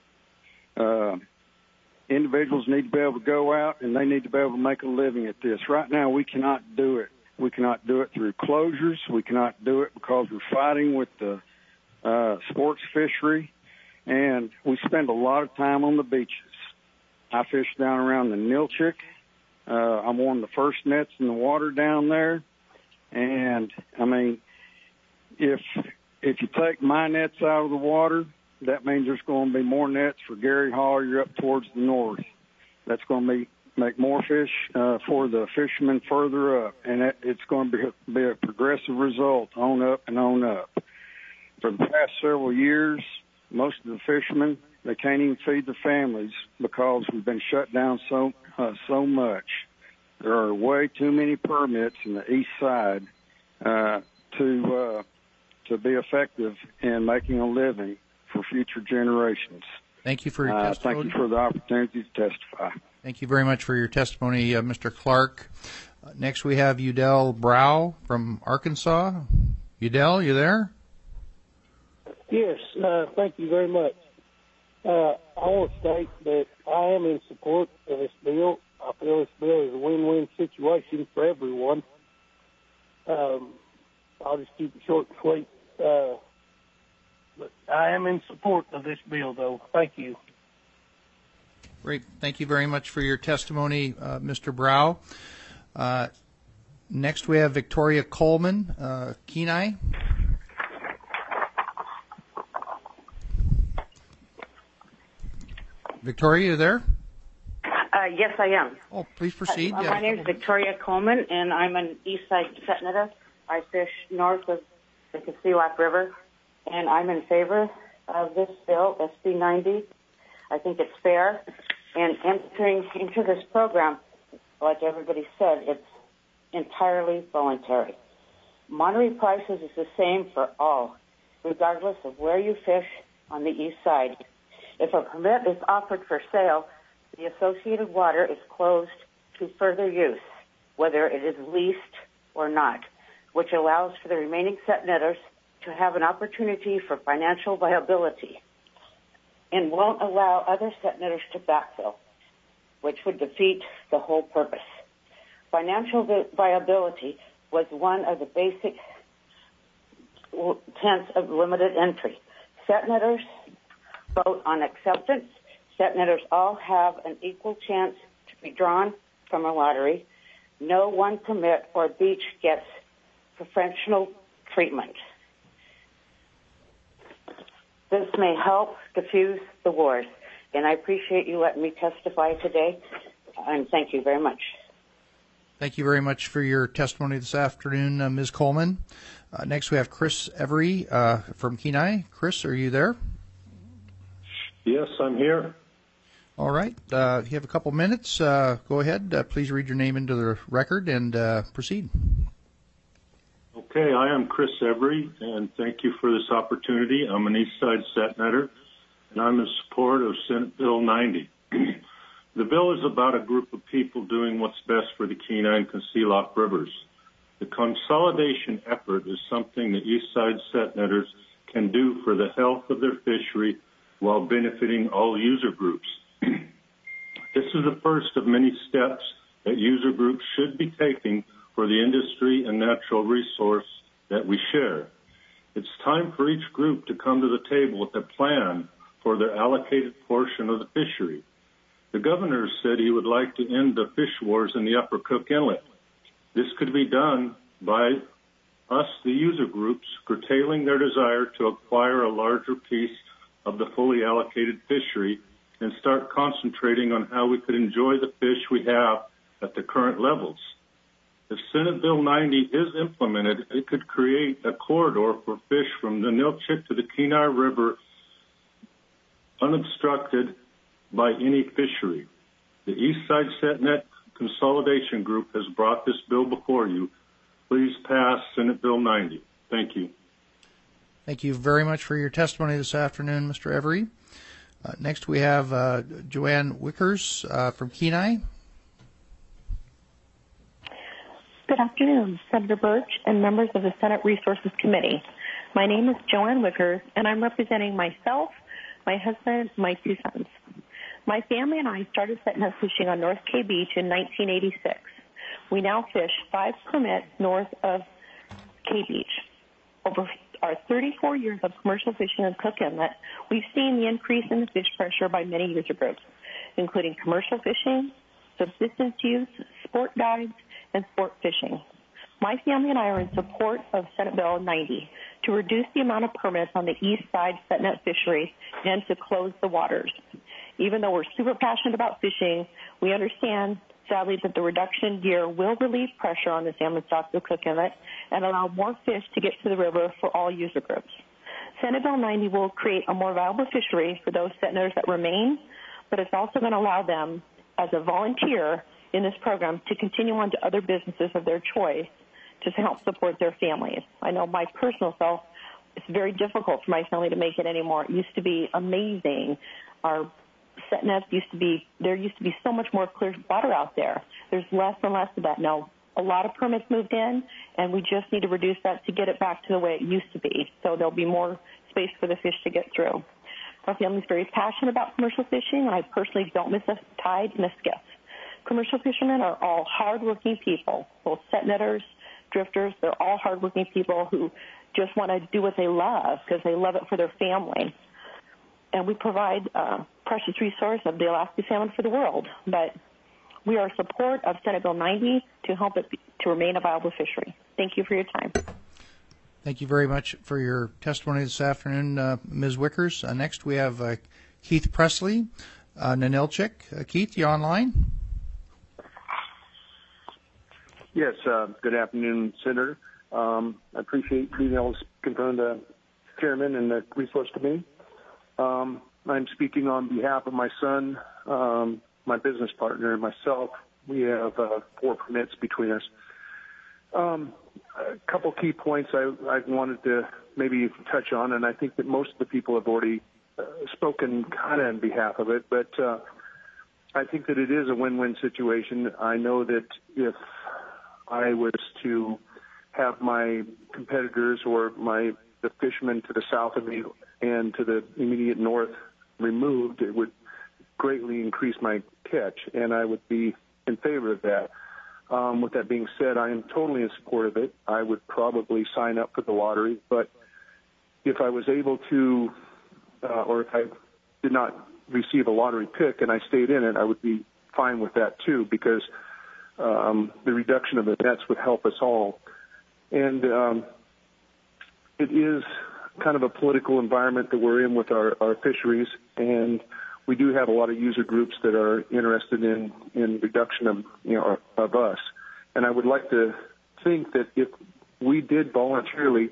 Uh, individuals need to be able to go out and they need to be able to make a living at this. Right now, we cannot do it. We cannot do it through closures. We cannot do it because we're fighting with the uh, sports fishery, and we spend a lot of time on the beaches. I fish down around the Nilchik. Uh, I'm one of the first nets in the water down there, and I mean, if if you take my nets out of the water, that means there's going to be more nets for Gary Hollier up towards the north. That's going to be make more fish uh, for the fishermen further up, and it, it's going to be, be a progressive result on up and on up. For the past several years, most of the fishermen, they can't even feed their families because we've been shut down so uh, so much. There are way too many permits in the east side uh, to uh, to be effective in making a living for future generations. Thank you for your uh, testimony. Thank you for the opportunity to testify. Thank you very much for your testimony, uh, Mister Clark. Uh, next, we have Udell Brow from Arkansas. Udell, you there? Yes, uh, thank you very much. Uh, I want to state that I am in support of this bill. I feel this bill is a win-win situation for everyone. Um, I'll just keep it short and sweet. Uh, but I am in support of this bill, though. Thank you. Great. Thank you very much for your testimony, uh, Mister Brow. Uh, next, we have Victoria Coleman, uh, Kenai. Victoria, you there? Uh, yes, I am. Oh, please proceed. Uh, Yeah. My name is Victoria Coleman, and I'm an East Side set netter. I fish north of the Casilac River, and I'm in favor of this bill, S B ninety. I think it's fair. And entering into this program, like everybody said, it's entirely voluntary. Monterey prices is the same for all, regardless of where you fish on the east side. If a permit is offered for sale, the associated water is closed to further use, whether it is leased or not, which allows for the remaining set netters to have an opportunity for financial viability and won't allow other set netters to backfill, which would defeat the whole purpose. Financial vi- viability was one of the basic tenets of limited entry. Set netters vote on acceptance. Set netters all have an equal chance to be drawn from a lottery. No one permit or beach gets preferential treatment. This may help diffuse the wars, and I appreciate you letting me testify today, and thank you very much. Thank you very much for your testimony this afternoon, uh, Miz Coleman. Uh, next, we have Chris Every uh, from Kenai. Chris, are you there? Yes, I'm here. All right. Uh, you have a couple minutes. Uh, go ahead. Uh, please read your name into the record and uh, proceed. Okay, I am Chris Every, and thank you for this opportunity. I'm an East Side set netter, and I'm in support of Senate Bill ninety. The bill is about a group of people doing what's best for the Kenai and Casilac rivers. The consolidation effort is something the East Side set netters can do for the health of their fishery while benefiting all user groups. This is the first of many steps that user groups should be taking for the industry and natural resource that we share. It's time for each group to come to the table with a plan for their allocated portion of the fishery. The governor said he would like to end the fish wars in the Upper Cook Inlet. This could be done by us, the user groups, curtailing their desire to acquire a larger piece of the fully allocated fishery and start concentrating on how we could enjoy the fish we have at the current levels. If Senate Bill ninety is implemented, it could create a corridor for fish from the Nilchik to the Kenai River unobstructed by any fishery. The East Side SetNet Consolidation Group has brought this bill before you. Please pass Senate Bill ninety. Thank you. Thank you very much for your testimony this afternoon, Mister Every. Uh, next, we have uh, Joanne Wickers uh, from Kenai. Good afternoon, Senator Birch and members of the Senate Resources Committee. My name is Joanne Wickers, and I'm representing myself, my husband, my two sons. My family and I started set-net fishing on North K Beach in nineteen eighty-six. We now fish five permits north of K Beach. Over our thirty-four years of commercial fishing in Cook Inlet, we've seen the increase in the fish pressure by many user groups, including commercial fishing, subsistence use, sport guides, and sport fishing. My family and I are in support of Senate Bill ninety to reduce the amount of permits on the east side set-net fishery and to close the waters. Even though we're super passionate about fishing, we understand, sadly, that the reduction year will relieve pressure on the salmon stocks of Cook Inlet and allow more fish to get to the river for all user groups. Senate Bill ninety will create a more valuable fishery for those set netters that remain, but it's also going to allow them, as a volunteer in this program, to continue on to other businesses of their choice to help support their families. I know my personal self, it's very difficult for my family to make it anymore. It used to be amazing. Our set nets used to be, there used to be so much more clear water out there. There's less and less of that now. A lot of permits moved in, and we just need to reduce that to get it back to the way it used to be. So there'll be more space for the fish to get through. Our family's very passionate about commercial fishing, and I personally don't miss a tide in a skiff. Commercial fishermen are all hardworking people, both set netters, drifters. They're all hardworking people who just want to do what they love because they love it for their family. And we provide a precious resource of the Alaska salmon for the world. But we are in support of Senate Bill ninety to help it be, to remain a viable fishery. Thank you for your time. Thank you very much for your testimony this afternoon, uh, Miz Wickers. Uh, next, we have uh, Keith Presley, uh, Ninilchik. Uh, Keith, you online? Yes, uh, good afternoon, Senator. Um, I appreciate being able to speak in front of the chairman and the resource committee. Um, I'm speaking on behalf of my son, um, my business partner, and myself. We have uh, four permits between us. Um, a couple key points I, I wanted to maybe touch on, and I think that most of the people have already uh, spoken kind of on behalf of it, but uh, I think that it is a win-win situation. I know that if I was to have my competitors or my the fishermen to the south of me and to the immediate north removed, it would greatly increase my catch, and I would be in favor of that. Um, with that being said, I am totally in support of it. I would probably sign up for the lottery, but if I was able to, uh, or if I did not receive a lottery pick and I stayed in it, I would be fine with that too, because um, the reduction of the nets would help us all. And um, it is kind of a political environment that we're in with our, our fisheries, and we do have a lot of user groups that are interested in, in reduction of, you know, of us. And I would like to think that if we did voluntarily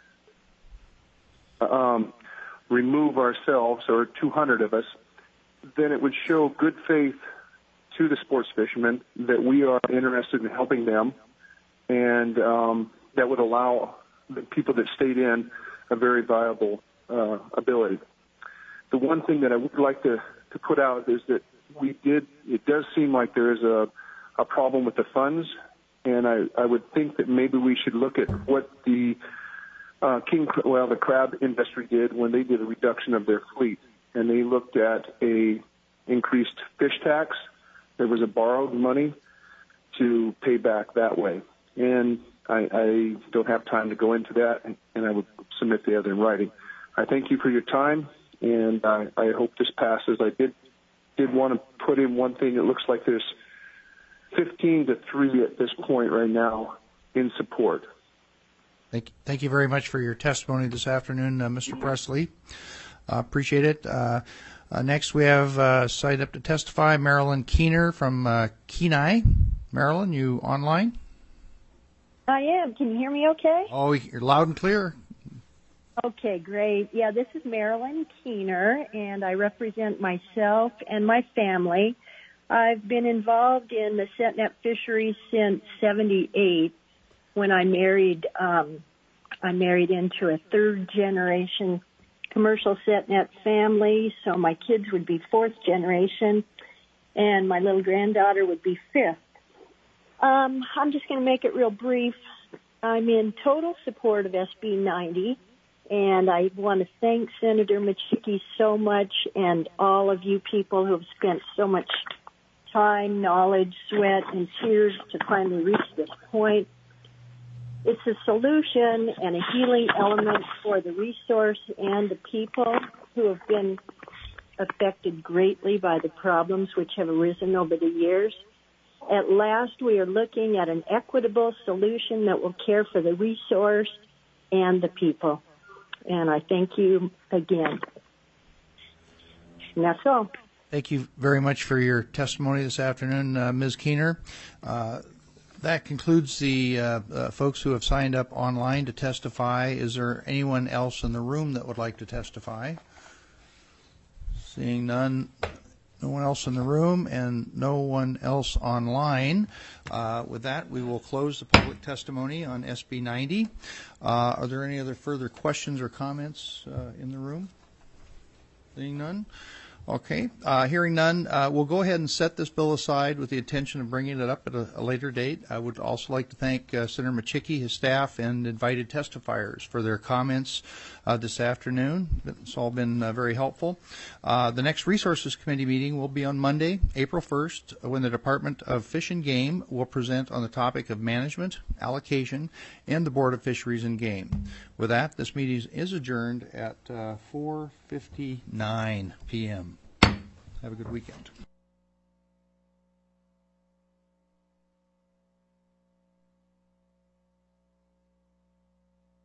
um, remove ourselves, or two hundred of us, then it would show good faith to the sports fishermen that we are interested in helping them, and um, that would allow the people that stayed in a very viable uh, ability. The one thing that I would like to, to put out is that we did, it does seem like there is a, a problem with the funds, and I, I would think that maybe we should look at what the uh, king, well, the crab industry did when they did a reduction of their fleet, and they looked at a increased fish tax. There was a borrowed money to pay back that way, and I, I don't have time to go into that, and I would submit the other in writing. I thank you for your time, and I, I hope this passes. I did did want to put in one thing. It looks like there's fifteen to three at this point right now in support. Thank, thank you very much for your testimony this afternoon, uh, Mister Presley. Uh, appreciate it. Uh, uh, next, we have uh, signed up to testify Marilyn Keener from uh, Kenai. Marilyn, you online? I am. Can you hear me okay? Oh, you're loud and clear. Okay, great. Yeah, this is Marilyn Keener, and I represent myself and my family. I've been involved in the Setnet fishery since seventy-eight, when I married. Um, I married into a third-generation commercial Setnet family, so my kids would be fourth generation, and my little granddaughter would be fifth. Um, I'm just going to make it real brief. I'm in total support of S B ninety. And I want to thank Senator Machicki so much, and all of you people who have spent so much time, knowledge, sweat, and tears to finally reach this point. It's a solution and a healing element for the resource and the people who have been affected greatly by the problems which have arisen over the years. At last, we are looking at an equitable solution that will care for the resource and the people. And I thank you again. And that's all. Thank you very much for your testimony this afternoon, uh, Miz Keener. Uh, that concludes the uh, uh, folks who have signed up online to testify. Is there anyone else in the room that would like to testify? Seeing none, no one else in the room, and no one else online. Uh, with that, we will close the public testimony on S B ninety. Uh, are there any other further questions or comments uh, in the room? Seeing none? Okay. Uh, hearing none, uh, we'll go ahead and set this bill aside with the intention of bringing it up at a, a later date. I would also like to thank uh, Senator Machicki, his staff, and invited testifiers for their comments uh, this afternoon. It's all been uh, very helpful. Uh, the next Resources Committee meeting will be on Monday, April first, when the Department of Fish and Game will present on the topic of management, allocation, and the Board of Fisheries and Game. With that, this meeting is adjourned at uh, four fifty-nine p m Have a good weekend.